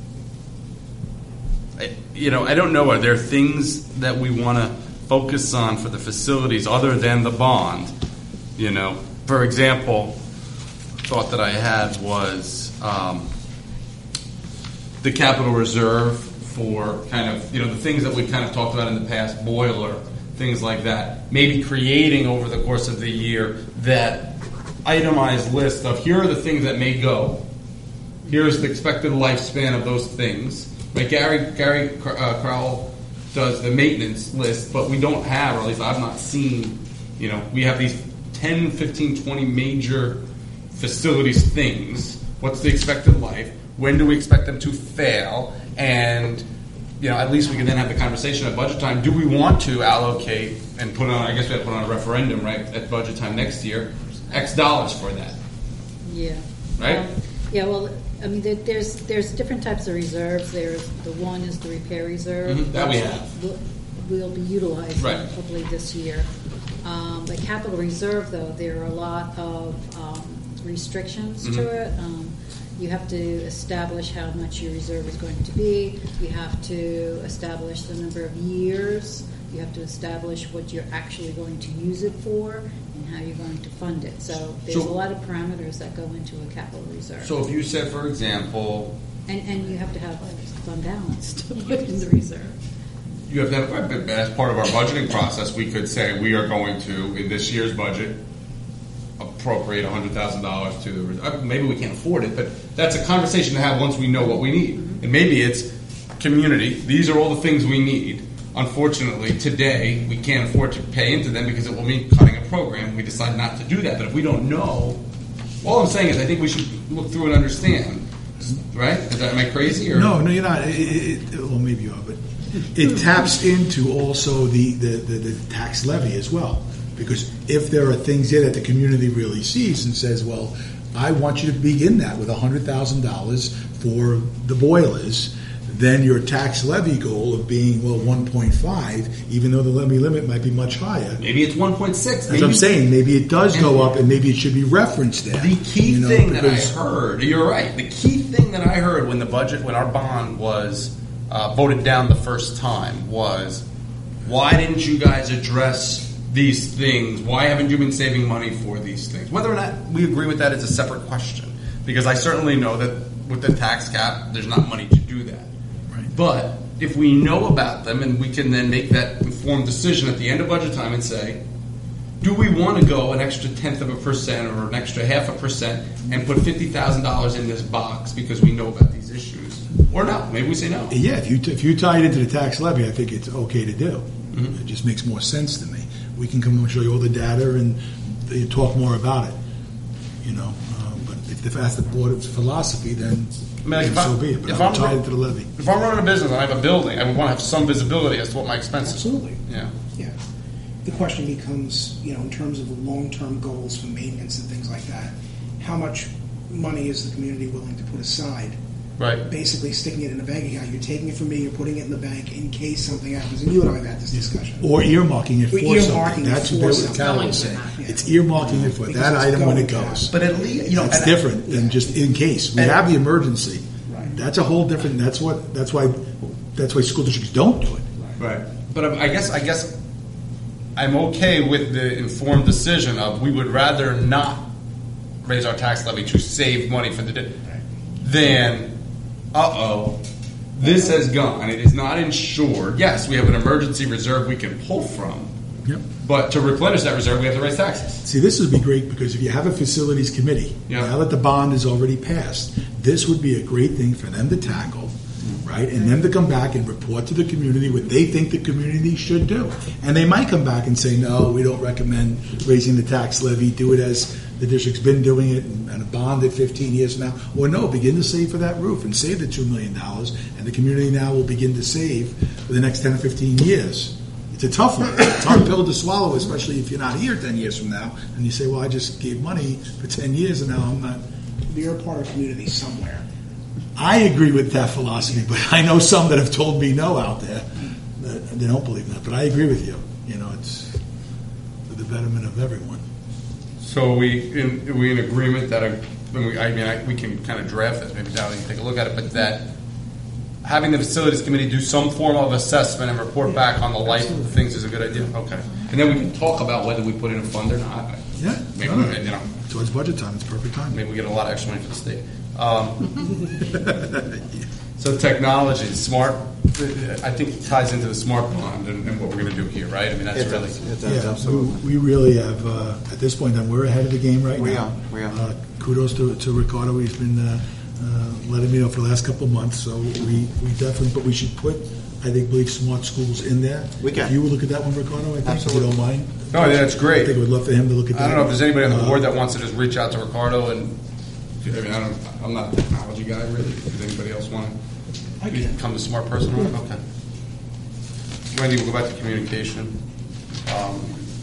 I, you know, I don't know. Are there things that we want to focus on for the facilities other than the bond? You know, for example, thought that I had was. Um, the capital reserve for kind of, you know, the things that we kind of talked about in the past, boiler, things like that. Maybe creating over the course of the year that itemized list of here are the things that may go. Here's the expected lifespan of those things. Like Gary, Gary uh, Crowell does the maintenance list, but we don't have, or at least I've not seen, you know, we have these ten, fifteen, twenty major facilities things. What's the expected life? When do we expect them to fail? And, you know, at least we can then have the conversation at budget time. Do we want to allocate and put on, I guess we have to put on a referendum, right, at budget time next year, X dollars for that, Yeah. right? Um, yeah, well, I mean, there- there's there's different types of reserves. There's the one is the repair reserve. Mhm, that we have. Will, will be utilized Right. hopefully this year. Um, the capital reserve, though, there are a lot of um, restrictions Mhm. to it. Um, you have to establish how much your reserve is going to be. You have to establish the number of years. You have to establish what you're actually going to use it for and how you're going to fund it. So there's So- a lot of parameters that go into a capital reserve. So if you said, for example, And, and you have to have a fund balance to put in the reserve. you have to have, as part of our budgeting process, we could say we are going to, in this year's budget, appropriate one hundred thousand dollars to the reserve. Maybe we can't afford it, but that's a conversation to have once we know what we need. And maybe it's community. These are all the things we need. unfortunately, today, we can't afford to pay into them because it will mean cutting a program. We decide not to do that. But if we don't know, all I'm saying is I think we should look through and understand. Right? Is that, am I crazy? Or? No, no, you're not. It, it, it, well, maybe you are, but it taps into also the, the, the, the tax levy as well. Because if there are things there that the community really sees and says, well, I want you to begin that with one hundred thousand dollars for the boilers, then your tax levy goal of being, well, one point five, even though the levy limit might be much higher. Maybe it's one point six. As I'm saying, maybe it does go up and maybe it should be referenced there. The key you know, thing that I because- heard, you're right, the key thing that I heard when the budget, when our bond was uh, voted down the first time was, why didn't you guys address these things? Why haven't you been saving money for these things? Whether or not we agree with that is a separate question. Because I certainly know that with the tax cap, there's not money to do that. But if we know about them and we can then make that informed decision at the end of budget time and say, do we want to go an extra tenth of a percent or an extra half a percent and put fifty thousand dollars in this box because we know about these issues? Or no, maybe we say no. Yeah, if you, t- if you tie it into the tax levy, I think it's okay to do. Mm-hmm. It just makes more sense to me. We can come and show you all the data and uh, talk more about it. You know, uh, but if that's the board's philosophy, then I mean, like, if so I- be it. But if I'm I'm tied ru- into the levy. If I'm running a business and I have a building, I would want to have some visibility as to what my expenses are. Absolutely. Yeah. Yeah. The question becomes, you know, in terms of the long-term goals for maintenance and things like that, how much money is the community willing to put aside? Right. Basically sticking it in a bank account. You're taking it from me, you're putting it in the bank in case something happens. And you and I have had this discussion. Or earmarking it Or for earmarking something. it That's for what something. Carol Going was to saying. that, yeah. It's earmarking it for Because that it's item when it going goes. But at least, you know, It's and- different than just in case. We And- have the emergency. Right. That's a whole different. That's what. That's why. That's why school districts don't do it. Right. But I I guess I guess I'm okay with the informed decision of we would rather not raise our tax levy to save money for the di- than uh oh this has gone. It is not insured. Yes, we have an emergency reserve we can pull from, Yep. but to replenish that reserve, we have to raise taxes. See, this would be great because if you have a facilities committee, Yeah. now that the bond is already passed, this would be a great thing for them to tackle, right? And them to come back and report to the community what they think the community should do. And they might come back and say, no, we don't recommend raising the tax levy. Do it as the district's been doing it and, and a bond at fifteen years from now. Or no, begin to save for that roof and save the two million dollars. And the community now will begin to save for the next ten or fifteen years. It's a tough one. It's a hard pill to swallow, especially if you're not here ten years from now. And you say, well, I just gave money for ten years and now I'm not. You're a part of community somewhere. I agree with that philosophy, but I know some that have told me no out there. That they don't believe that. But I agree with you. You know, it's for the betterment of everyone. So are we in, are we in agreement that, a, when we, I mean, I, we can kind of draft this, maybe Darrell, you can take a look at it, but that having the facilities committee do some form of assessment and report back on the life of the things is a good idea? Okay. And then we can talk about whether we put in a fund or not. Yeah. Maybe, no, no. we- you know, Towards budget time, it's perfect time. maybe we get a lot of extra money for the state. Um, so technology, smart, I think it ties into the smart bond and, and what we're going to do here, right? I mean, that's It really... does. It does, Yeah, absolutely. we, we really have, uh, at this point, then we're ahead of the game right We now. are, we are. Uh, kudos to, to Ricardo. He's been uh, uh, letting me know for the last couple of months. So we, we definitely, but we should put, I think, believe smart schools in there. We can. If you will look at that one, Ricardo, I think, Absolutely. if you don't mind. No, I think that's great. I think we'd love for him to look at that. I don't know if there's anybody on the Uh, board that wants to just reach out to Ricardo and, I mean, I don't, I'm not a technology guy really. Does anybody else want to become the smart person on it? Okay. Wendy, we'll go back to communication. Um,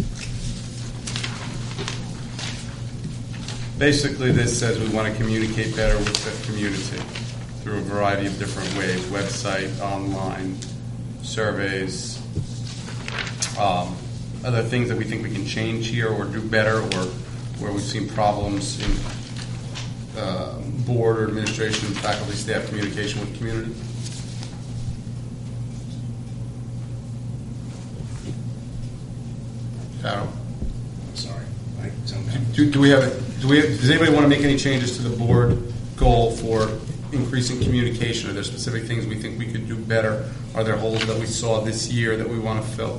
Basically, this says we want to communicate better with the community through a variety of different ways, website, online, surveys, um, other things that we think we can change here or do better, or where we've seen problems in uh, board or administration, faculty, staff communication with the community. Carol? Sorry. I zoned out. Do, do we have, a- do we, does anybody want to make any changes to the board goal for increasing communication? Are there specific things we think we could do better? Are there holes that we saw this year that we want to fill?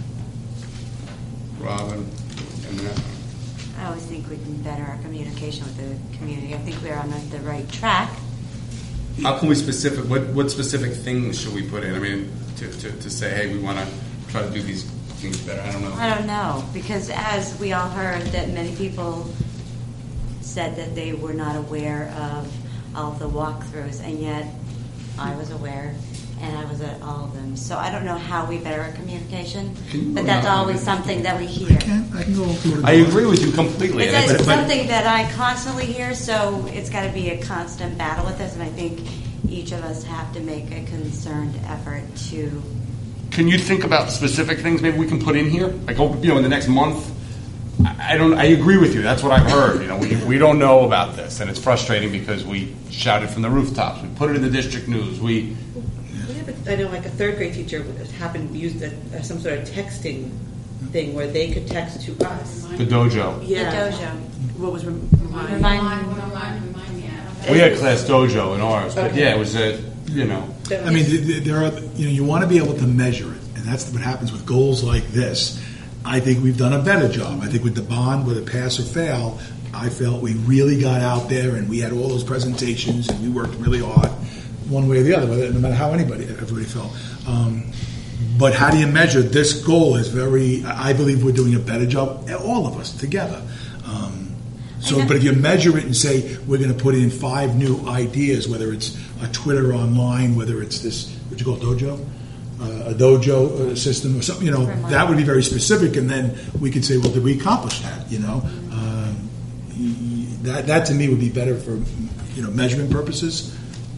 Robin and Matt? I always think we can better our communication with the community. I think we're on the, the right track. How can we specific, what, what specific things should we put in? I mean, to, to, to say, hey, we want to try to do these things better. I don't know. I don't know, because as we all heard, that many people said that they were not aware of all of the walkthroughs, and yet I was aware, and I was at all of them. So I don't know how we better our communication, but that's always something that we hear. I can, I can go. go to I agree with you completely. It's, And it's I- something that I constantly hear, so it's got to be a constant battle with us, and I think each of us have to make a concerted effort to. Can you think about specific things maybe we can put in here? Like, oh, you know, in the next month? I I don't, I agree with you. That's what I've heard. You know, we, we don't know about this, and it's frustrating because we shouted from the rooftops. We put it in the district news. We, We have a, I know, like a third grade teacher happened to use the, uh, some sort of texting thing where they could text to us. the dojo. Yeah. The dojo. What was rem- Remind remind? We had class dojo in ours, but Okay. yeah, it was a, you know. I mean, th- th- there are, you know, you want to be able to measure it, and that's what happens with goals like this. I think we've done a better job. I think with the bond, with a pass or fail, I felt we really got out there and we had all those presentations and we worked really hard, one way or the other, whether- no matter how anybody, everybody felt. Um, but how do you measure? This goal is very, I believe we're doing a better job, all of us together. Um, So, but if you measure it and say we're going to put in five new ideas, whether it's a Twitter online, whether it's this what you call dojo, uh, a dojo uh, system or something, you know, that would be very specific, and then we could say, well, did we accomplish that? You know, um, y- y- that that to me would be better for you know measurement purposes.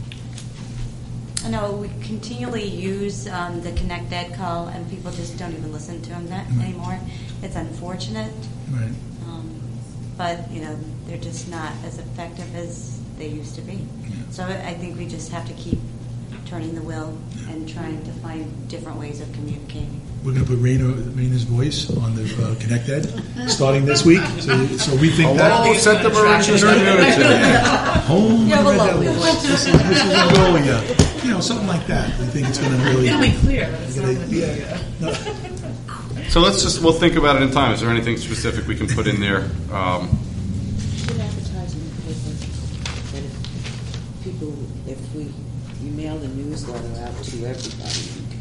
I know we continually use um, the Connect Ed call, and people just don't even listen to them that Mhm. anymore. It's unfortunate. Right. Um, but you know they're just not as effective as they used to be. So I I think we just have to keep turning the wheel and trying to find different ways of communicating. We're going to put Raina, Raina's voice on the uh, Connect Ed starting this week. So, so we think that. Oh, set the Mauritius community. Home You have a Red lovely Devils. voice. This is, this is our goal, yeah. You know, something like that. We think it's going to really. It'll be clear that it's not Yeah, going to be. yeah. No. So let's just, we'll think about it in time. Is there anything specific we can put in there? Um, should advertise in the paper that if people, if we, you mail the newsletter out to everybody,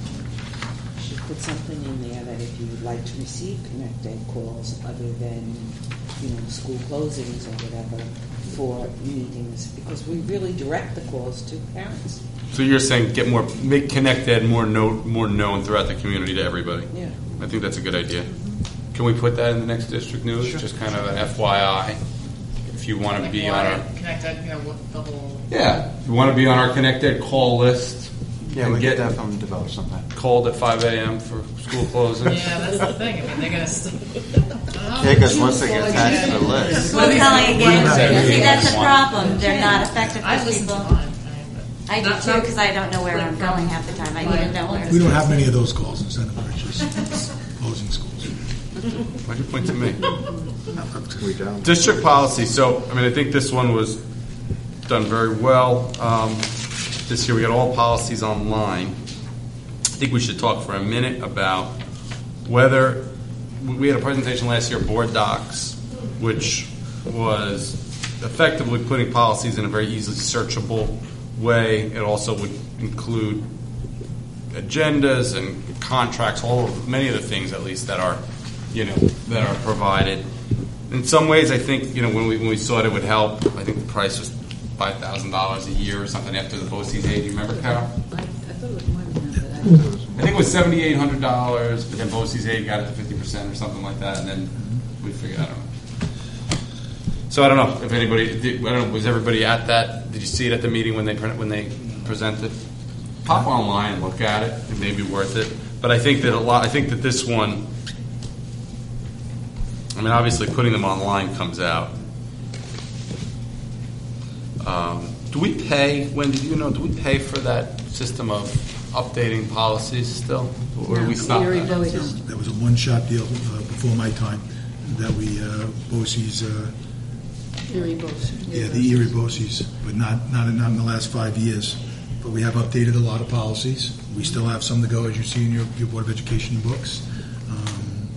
you should put something in there that if you would like to receive Connect Ed calls other than, you know, school closings or whatever for meetings, because we really direct the calls to parents. So you're saying get more, make Connect Ed more know, more known throughout the community to everybody. Yeah. I think that's a good idea. Can we put that in the next district news? Just kind of an F Y I, if you want to be on our. Connected, you know, what the whole. Yeah, if you want to be on our Connect Ed call list. Yeah, and we get that from develop sometime. Called at five a.m. for school closings. Yeah, that's the thing. I mean, they're going to. St- Yeah, because once they get attached to the list. Well, telling again, Exactly. see that's the problem. They're not effective I for listen to people. mine. I do Not- too not- because I don't know where I'm going half the time. I need to know where. We don't have many of those calls in Center Mauritius, closing schools. Why'd you point to me? We don't. District policy. So, I mean, I think this one was done very well. Um, this year we got all policies online. I think we should talk for a minute about whether we had a presentation last year, board docs, which was effectively putting policies in a very easily searchable way. It also would include agendas and contracts, all of many of the things at least that are, you know, that are provided. In some ways, I think, you know, when we when we saw it, it would help. I think the price was five thousand dollars a year or something after the BOCES aid. You remember, Carol? I, I thought it was more than that, but I. I think it was seventy eight hundred dollars, but then BOCES aid got it to fifty percent or something like that, and then we figured, I don't know. So I don't know if anybody, did, I don't know, was everybody at that? Did you see it at the meeting when they pre- when they presented? Pop online and look at it. It may be worth it. But I think that a lot. I think that this one. I mean, obviously, putting them online comes out. Um, do we pay? When did you know? Do we pay for that system of updating policies still, or do we stop that? That was a one-shot deal uh, before my time that we uh, BOCES. Uh, Erie BOCES. Yeah, the Erie BOCES, but not, not, not in the last five years. But we have updated a lot of policies. We still have some to go, as you see in your, your Board of Education books. Um,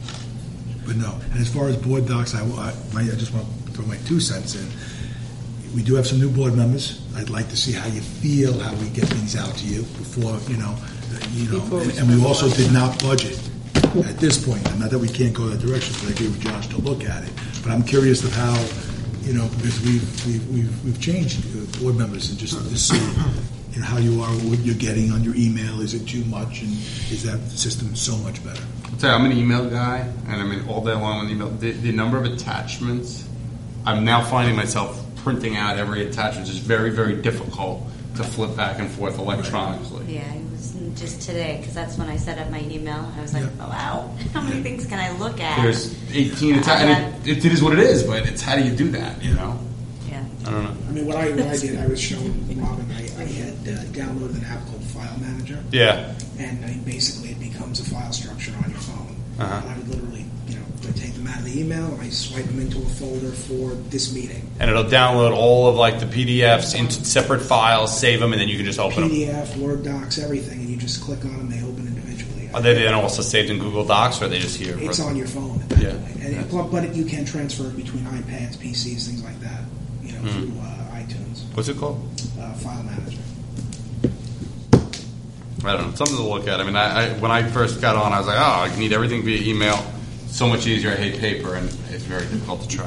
but no. And as far as board docs, I, I, my, I just want to throw my two cents in. we do have some new board members. I'd like to see how you feel, how we get things out to you before, you know, uh, you know. Before we And, and we start also watching. did not budget at this point. Not that we can't go that direction, but I agree with Josh to look at it. But I'm curious of how, you know, because we've we've we've, we've changed uh, board members and just to see, you know, how you are, what you're getting on your email. Is it too much, and is that system so much better? I'll tell you, I'm an email guy, and I mean all day long on email. The, the number of attachments, I'm now finding myself printing out every attachment. It's very, very difficult to flip back and forth electronically. Yeah, it was just today, because that's when I set up my email. I was like, oh, wow, how many things can I look at? There's eighteen attachments, and it, it is what it is, but it's how do you do that, you know? Yeah. I don't know. I mean, what I, what I did, I was showing Robin, I, I had uh, downloaded an app called File Manager. Yeah. And I mean, basically it becomes a file structure on your phone. Uh-huh. And I would literally, you know, I take them out of the email and I swipe them into a folder for this meeting. And it'll download all of like the P D Fs into separate files, save them, and then you can just open P D them. F, Word docs, everything, and you just click on them, they open individually. Are they then also saved in Google Docs, or are they just here? It's on your phone at that Yeah. point. And, Yeah. But it, you can transfer it between iPads, P Cs, things like that, you know, Mm. through uh, iTunes. What's it called? Uh, File Manager. I don't know. Something to look at. I mean, I, I when I first got on, I was like, oh, I need everything via email. So much easier. I hate paper, and it's very difficult to try.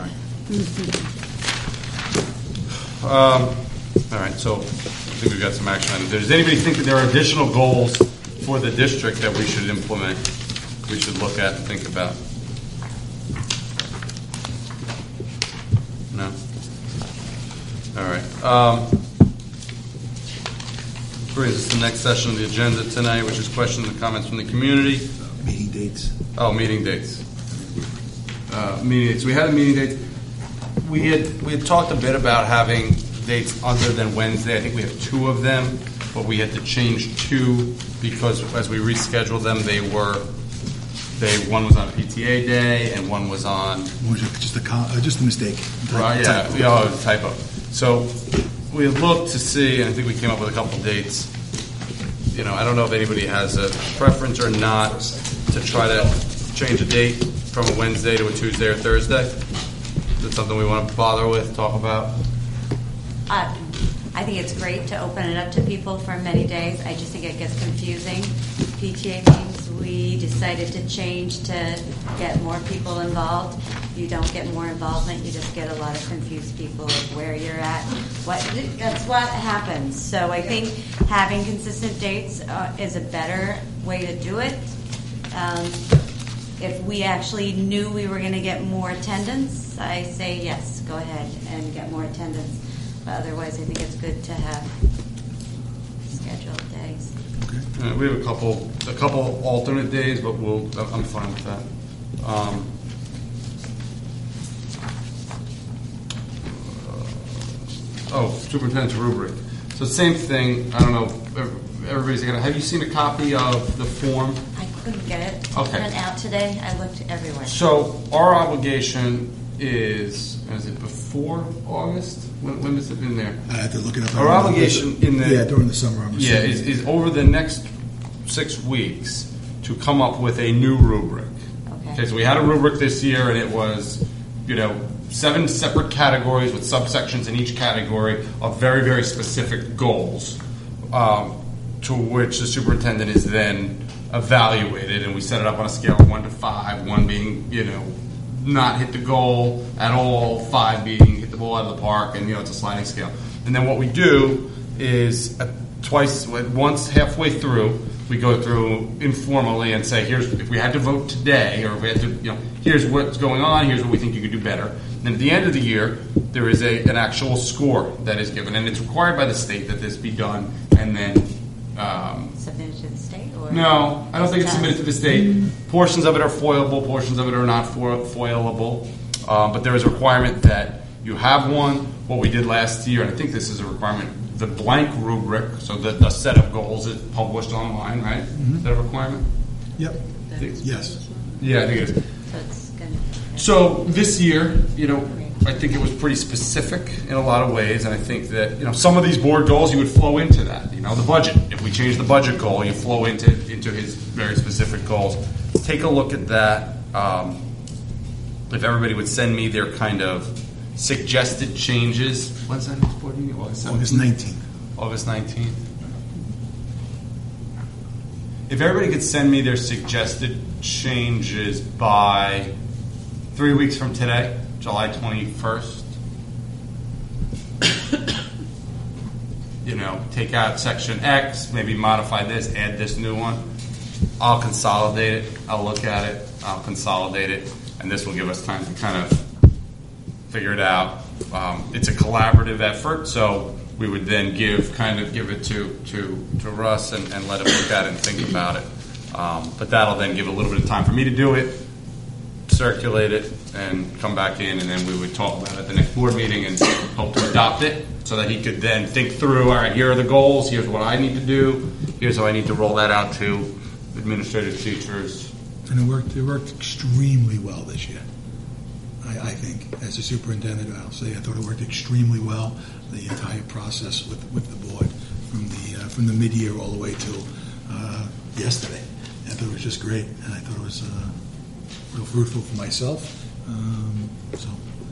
Um, all right, so I think we've got some action items. Does anybody think that there are additional goals for the district that we should implement, we should look at and think about? No? All right. Um, brings us to the next session of the agenda tonight, which is questions and comments from the community. Meeting dates. Oh, meeting dates. Uh, meeting dates. We had a meeting date. We had we had talked a bit about having dates other than Wednesday. I think we have two of them, but we had to change two because as we rescheduled them, they were they one was on a P T A day and one was on Was it just a con- uh, just a mistake? right. Yeah, Typo. yeah, oh, typo. So we had looked to see, and I think we came up with a couple dates. You know, I don't know if anybody has a preference or not to try to change a date from a Wednesday to a Tuesday or Thursday. Is that something we want to bother with, talk about? Uh, I think it's great to open it up to people for many days. I just think it gets confusing. P T A meetings, we decided to change to get more people involved. You don't get more involvement, you just get a lot of confused people of where you're at. What that's what happens. So I think having consistent dates uh, is a better way to do it. Um, if we actually knew we were going to get more attendance, I say yes, go ahead and get more attendance. But otherwise, I think it's good to have scheduled days. Uh, we have a couple, a couple alternate days, but we'll. I'm fine with that. Um, oh, superintendent's rubric. So same thing. I don't know. Everybody's gonna. Have you seen a copy of the form? I couldn't get it Okay. print out today. I looked everywhere. So our obligation is, is it before August? When, when has it been there? I had to look it up. Our obligation in the yeah during the summer. I'm yeah assuming. is, is over the next six weeks to come up with a new rubric. Okay. Okay, so we had a rubric this year, and it was, you know, seven separate categories with subsections in each category of very very specific goals, um, to which the superintendent is then evaluated, and we set it up on a scale of one to five, one being, you know, not hit the goal at all, five being hit the ball out of the park, and, you know, it's a sliding scale. And then what we do is uh, twice, once halfway through, we go through informally and say, here's, if we had to vote today, or if we had to, you know, here's what's going on, here's what we think you could do better. And then at the end of the year, there is a, an actual score that is given, and it's required by the state that this be done, and then um, Submitted to the state? Or no, I don't think it's Just submitted to the state. Portions of it are foilable, portions of it are not fo- foilable. Um, but there is a requirement that you have one. What we did last year, and I think this is a requirement, the blank rubric, so the, the set of goals is published online, right? Mm-hmm. Is that a requirement? Yep. Yes. Yeah, I think it is. So it's gonna. So this year, you know, I think it was pretty specific in a lot of ways, and I think that, you know, some of these board goals you would flow into that. You know, the budget. If we change the budget goal, you flow into into his very specific goals. Take a look at that. Um, if everybody would send me their kind of suggested changes. When's that next board meeting? August August seventeenth? nineteenth. August nineteenth. If everybody could send me their suggested changes by three weeks from today, July twenty-first. You know, take out section X, maybe modify this, add this new one. I'll consolidate it. I'll look at it. I'll consolidate it. And this will give us time to kind of figure it out. Um, it's a collaborative effort, so we would then give kind of give it to to, to Russ and, and let him look at it and think about it. Um, but that'll then give a little bit of time for me to do it, circulate it, and come back in, and then we would talk about it at the next board meeting and hope to adopt it so that he could then think through, all right, here are the goals, here's what I need to do, here's how I need to roll that out to administrative teachers. And it worked, it worked extremely well this year, I, I think. As a superintendent, I'll say I thought it worked extremely well, the entire process with, with the board, from the uh, from the mid-year all the way till uh, yesterday. I thought it was just great, and I thought it was uh, real fruitful for myself. Um, so,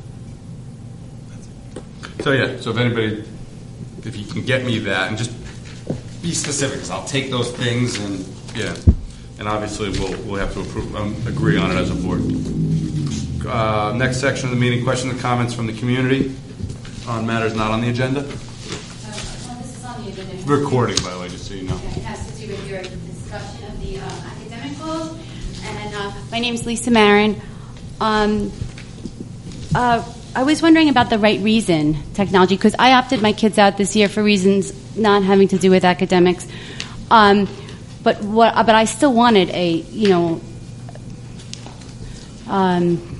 So yeah, so if anybody, if you can get me that, and just be specific, because I'll take those things and, yeah, and obviously we'll we'll have to approve, um, agree on it as a board. Uh, next section of the meeting, questions and comments from the community on matters not on the agenda. Uh, well, this is on the agenda. Recording, by the way, just so you know. Okay, it has to do with your discussion of the um, academic goals. And uh, my name's Lisa Marin. Um, uh, I was wondering about the right reason technology, because I opted my kids out this year for reasons not having to do with academics. Um, but what? But I still wanted a, you know, um,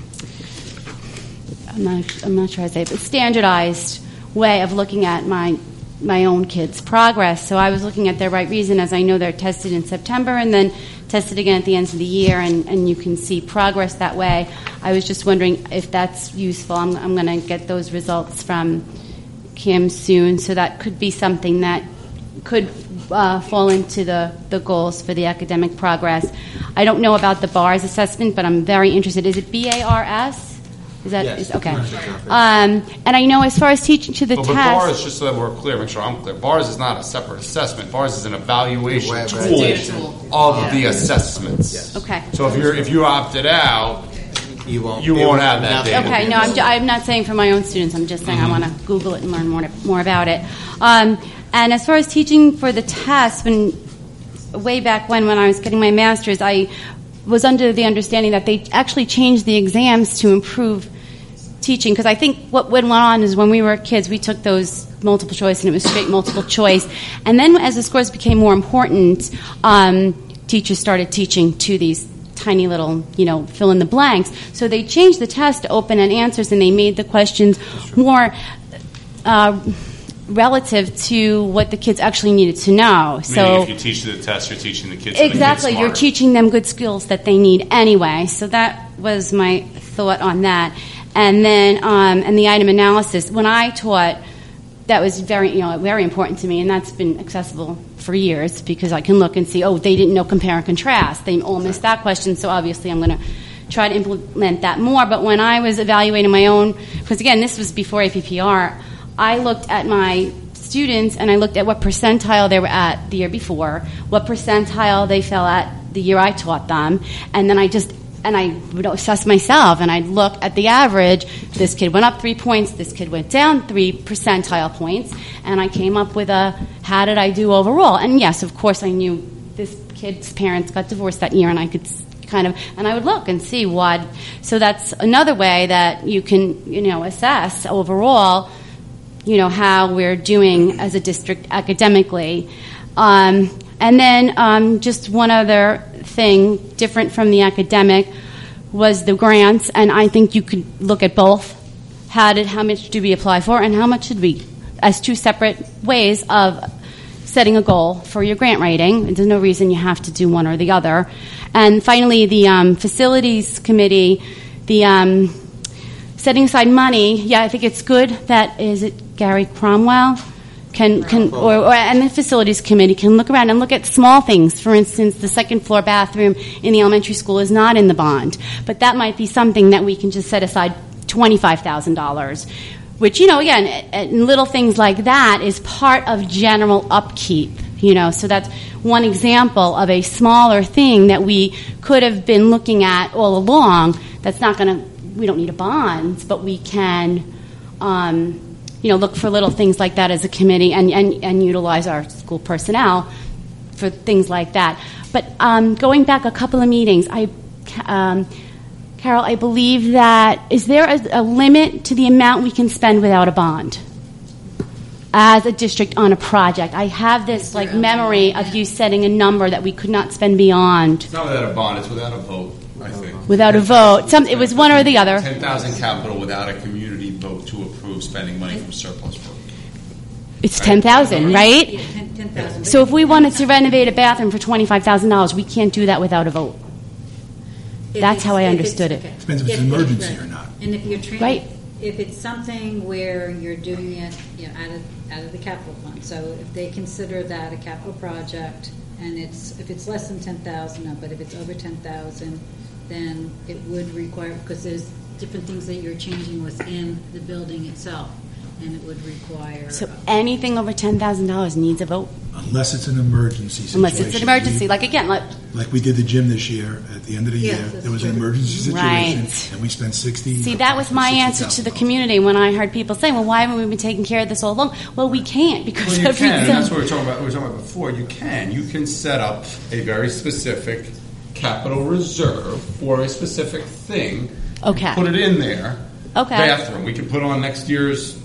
I'm not, I'm not sure how to say it, but standardized way of looking at my my own kids' progress. So I was looking at their right reason, as I know they're tested in September and then tested again at the end of the year, and, and you can see progress that way. I was just wondering if that's useful. I'm, I'm going to get those results from Kim soon, so that could be something that could uh, fall into the, the goals for the academic progress. I don't know about the BARS assessment, but I'm very interested. Is it B A R S? Is that Yes. is, okay? Um, and I know as far as teaching to the Well, test. but BARS, just so that we're clear, make sure I'm clear, BARS is not a separate assessment. BARS is an evaluation It's a tool data of tool. the assessments. Okay. So if you're if you opted out, you won't you won't have that data. Okay, no, I'm, ju- I'm not saying for my own students. I'm just saying Mhm. I want to Google it and learn more more about it. Um, and as far as teaching for the test, when way back when, when I was getting my master's, I was under the understanding that they actually changed the exams to improve teaching, because I think what went on is when we were kids, we took those multiple choice and it was straight multiple choice. And then as the scores became more important, um, teachers started teaching to these tiny little, you know, fill in the blanks. So they changed the test to open-end answers, and they made the questions more uh, relative to what the kids actually needed to know. Meaning So if you teach the test, you're teaching the kids. so they get exactly, you're smarter. teaching them good skills that they need anyway. So that was my thought on that. And then, um, and the item analysis. When I taught, that was very, you know, very important to me, and that's been accessible for years because I can look and see, oh, they didn't know compare and contrast. They all missed that question, so obviously I'm going to try to implement that more. But when I was evaluating my own, because again, this was before A P P R, I looked at my students and I looked at what percentile they were at the year before, what percentile they fell at the year I taught them, and then I just and I would assess myself, and I'd look at the average. This kid went up three points, this kid went down three percentile points, and I came up with a, how did I do overall? And yes, of course, I knew this kid's parents got divorced that year, and I could kind of, and I would look and see what, so that's another way that you can, you know, assess overall, you know, how we're doing as a district academically. Um, and then um, just one other thing different from the academic was the grants, and I think you could look at both. How did how much do we apply for, and how much should we, as two separate ways of setting a goal for your grant writing. There's no reason you have to do one or the other. And finally, the um, facilities committee, the um, setting aside money. Yeah, I think it's good that is it Gary Cromwell. Can, can or, or and the facilities committee can look around and look at small things. For instance, the second floor bathroom in the elementary school is not in the bond, but that might be something that we can just set aside twenty-five thousand dollars, which, you know, again, and little things like that is part of general upkeep, you know. So that's one example of a smaller thing that we could have been looking at all along. That's not going to, we don't need a bond, but we can, um, you know, look for little things like that as a committee and, and, and utilize our school personnel for things like that. But um, going back a couple of meetings, I, um, Carol, I believe that, is there a, a limit to the amount we can spend without a bond as a district on a project? I have this like memory of you setting a number that we could not spend beyond. It's not without a bond, it's without a vote, I think. Without a vote. Some, it was one or the other. ten thousand capital without a community vote to approve spending money from surplus funds. It's ten thousand, right? Yeah, ten thousand. So if we wanted to renovate a bathroom for twenty-five thousand dollars, we can't do that without a vote. If That's it's- how I if understood it's- it. okay. Depends if it's If- an if- emergency right. or not. And if you're trying, Right. if it's something where you're doing it, you know, out of out of the capital fund. So if they consider that a capital project, and it's if it's less than ten thousand, but if it's over ten thousand, then it would require, because there's different things that you're changing within the building itself, and it would require. So anything over ten thousand dollars needs a vote. Unless it's an emergency situation. Unless it's an emergency. Like, again, like, Like we did the gym this year, at the end of the Yes, year, that's there was an true. emergency situation, Right. and we spent sixty. see, that was my answer to the community when I heard people saying, well, why haven't we been taking care of this all along? Well, we can't because Well, you every can, and that's cent- what we were talking about. We were talking about before. You can, you can set up a very specific capital reserve for a specific thing. Okay. Put it in there. Okay. Bathroom. We can put on next year's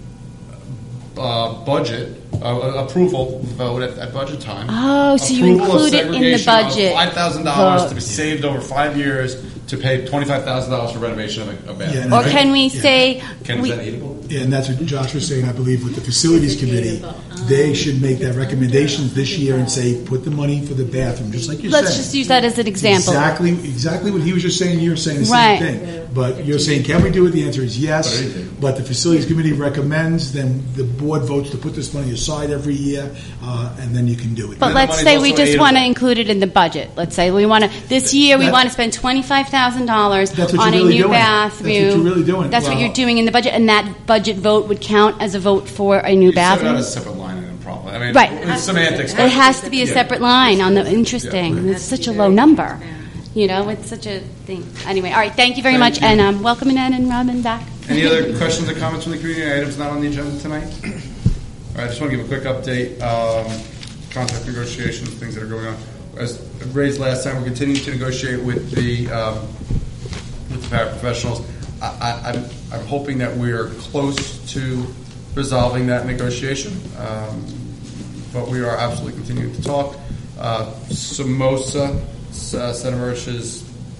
uh, budget uh, approval vote at, at budget time. Oh, so you Approval of include it in the segregation of budget Five thousand dollars vote. to be saved over five years to pay twenty-five thousand dollars for renovation of a, a bathroom. Yeah, Or can we say, Can, we- is that eatable? Yeah, and that's what Josh was saying, I believe, with the facilities committee. They should make that recommendations this year and say, put the money for the bathroom, just like you're saying. let's just use that as an example. Exactly, exactly what he was just saying, you're saying the Right. same thing. But you're saying, can we do it? The answer is yes. But the facilities committee recommends, then the board votes to put this money aside every year, uh, and then you can do it. But let's say we just want to include it in the budget. Let's say we want to, this year we That- want to spend twenty-five thousand dollars That's what on you're a really new doing. That's what bathroom. you're really doing. That's what Well- you're doing in the budget, and that budget vote would count as a vote for a new You set it out bathroom? as a separate line item, probably. I mean, Right. it's semantics. It but- has to be a Yeah. separate line on the, interesting. Yeah. It's such a low number. You know, it's such a thing. Anyway, all right, thank you very Thank much, you. and um, welcome Annette and Robin back. Any other questions or comments from the community? Items not on the agenda tonight? All right, I just want to give a quick update. Um, contract negotiations, things that are going on. As raised last time, we're continuing to negotiate with the um, with the paraprofessionals. I, I, I'm, I'm hoping that we're close to resolving that negotiation, um, but we are absolutely continuing to talk. Uh, Samosa, uh, Senator Hirsch's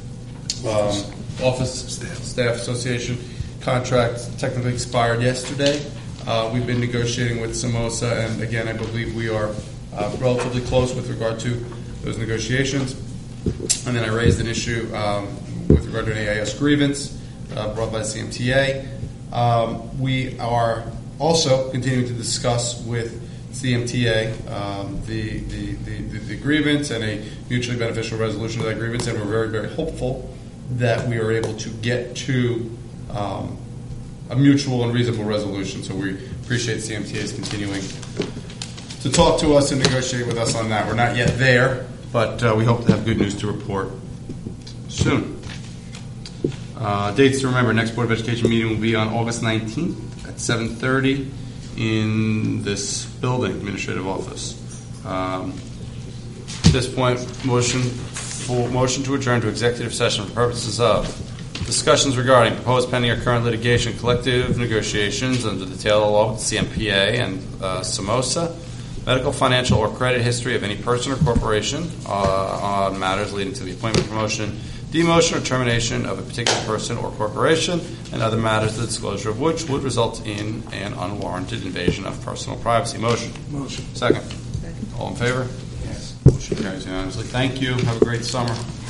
um, office staff. staff association contract technically expired yesterday. Uh, we've been negotiating with Samosa, and again, I believe we are uh, relatively close with regard to those negotiations. And then I raised an issue um, with regard to an A I S grievance uh, brought by C M T A. Um, we are also continuing to discuss with C M T A um, the, the, the, the, the grievance and a mutually beneficial resolution of that grievance, and we're very, very hopeful that we are able to get to um, a mutual and reasonable resolution. So we appreciate C M T A's continuing to talk to us and negotiate with us on that. We're not yet there, but uh, we hope to have good news to report soon. Uh, dates to remember: next Board of Education meeting will be on August nineteenth at seven thirty in this building, administrative office. Um, at this point, motion for motion to adjourn to executive session for purposes of discussions regarding proposed pending or current litigation, collective negotiations under the Taylor Law with C M P A and uh, Samosa, medical, financial, or credit history of any person or corporation uh, on matters leading to the appointment, promotion, demotion, or termination of a particular person or corporation, and other matters, the disclosure of which would result in an unwarranted invasion of personal privacy. Motion. Motion. Second. All in favor? Yes. Motion carries unanimously. Thank you. Have a great summer.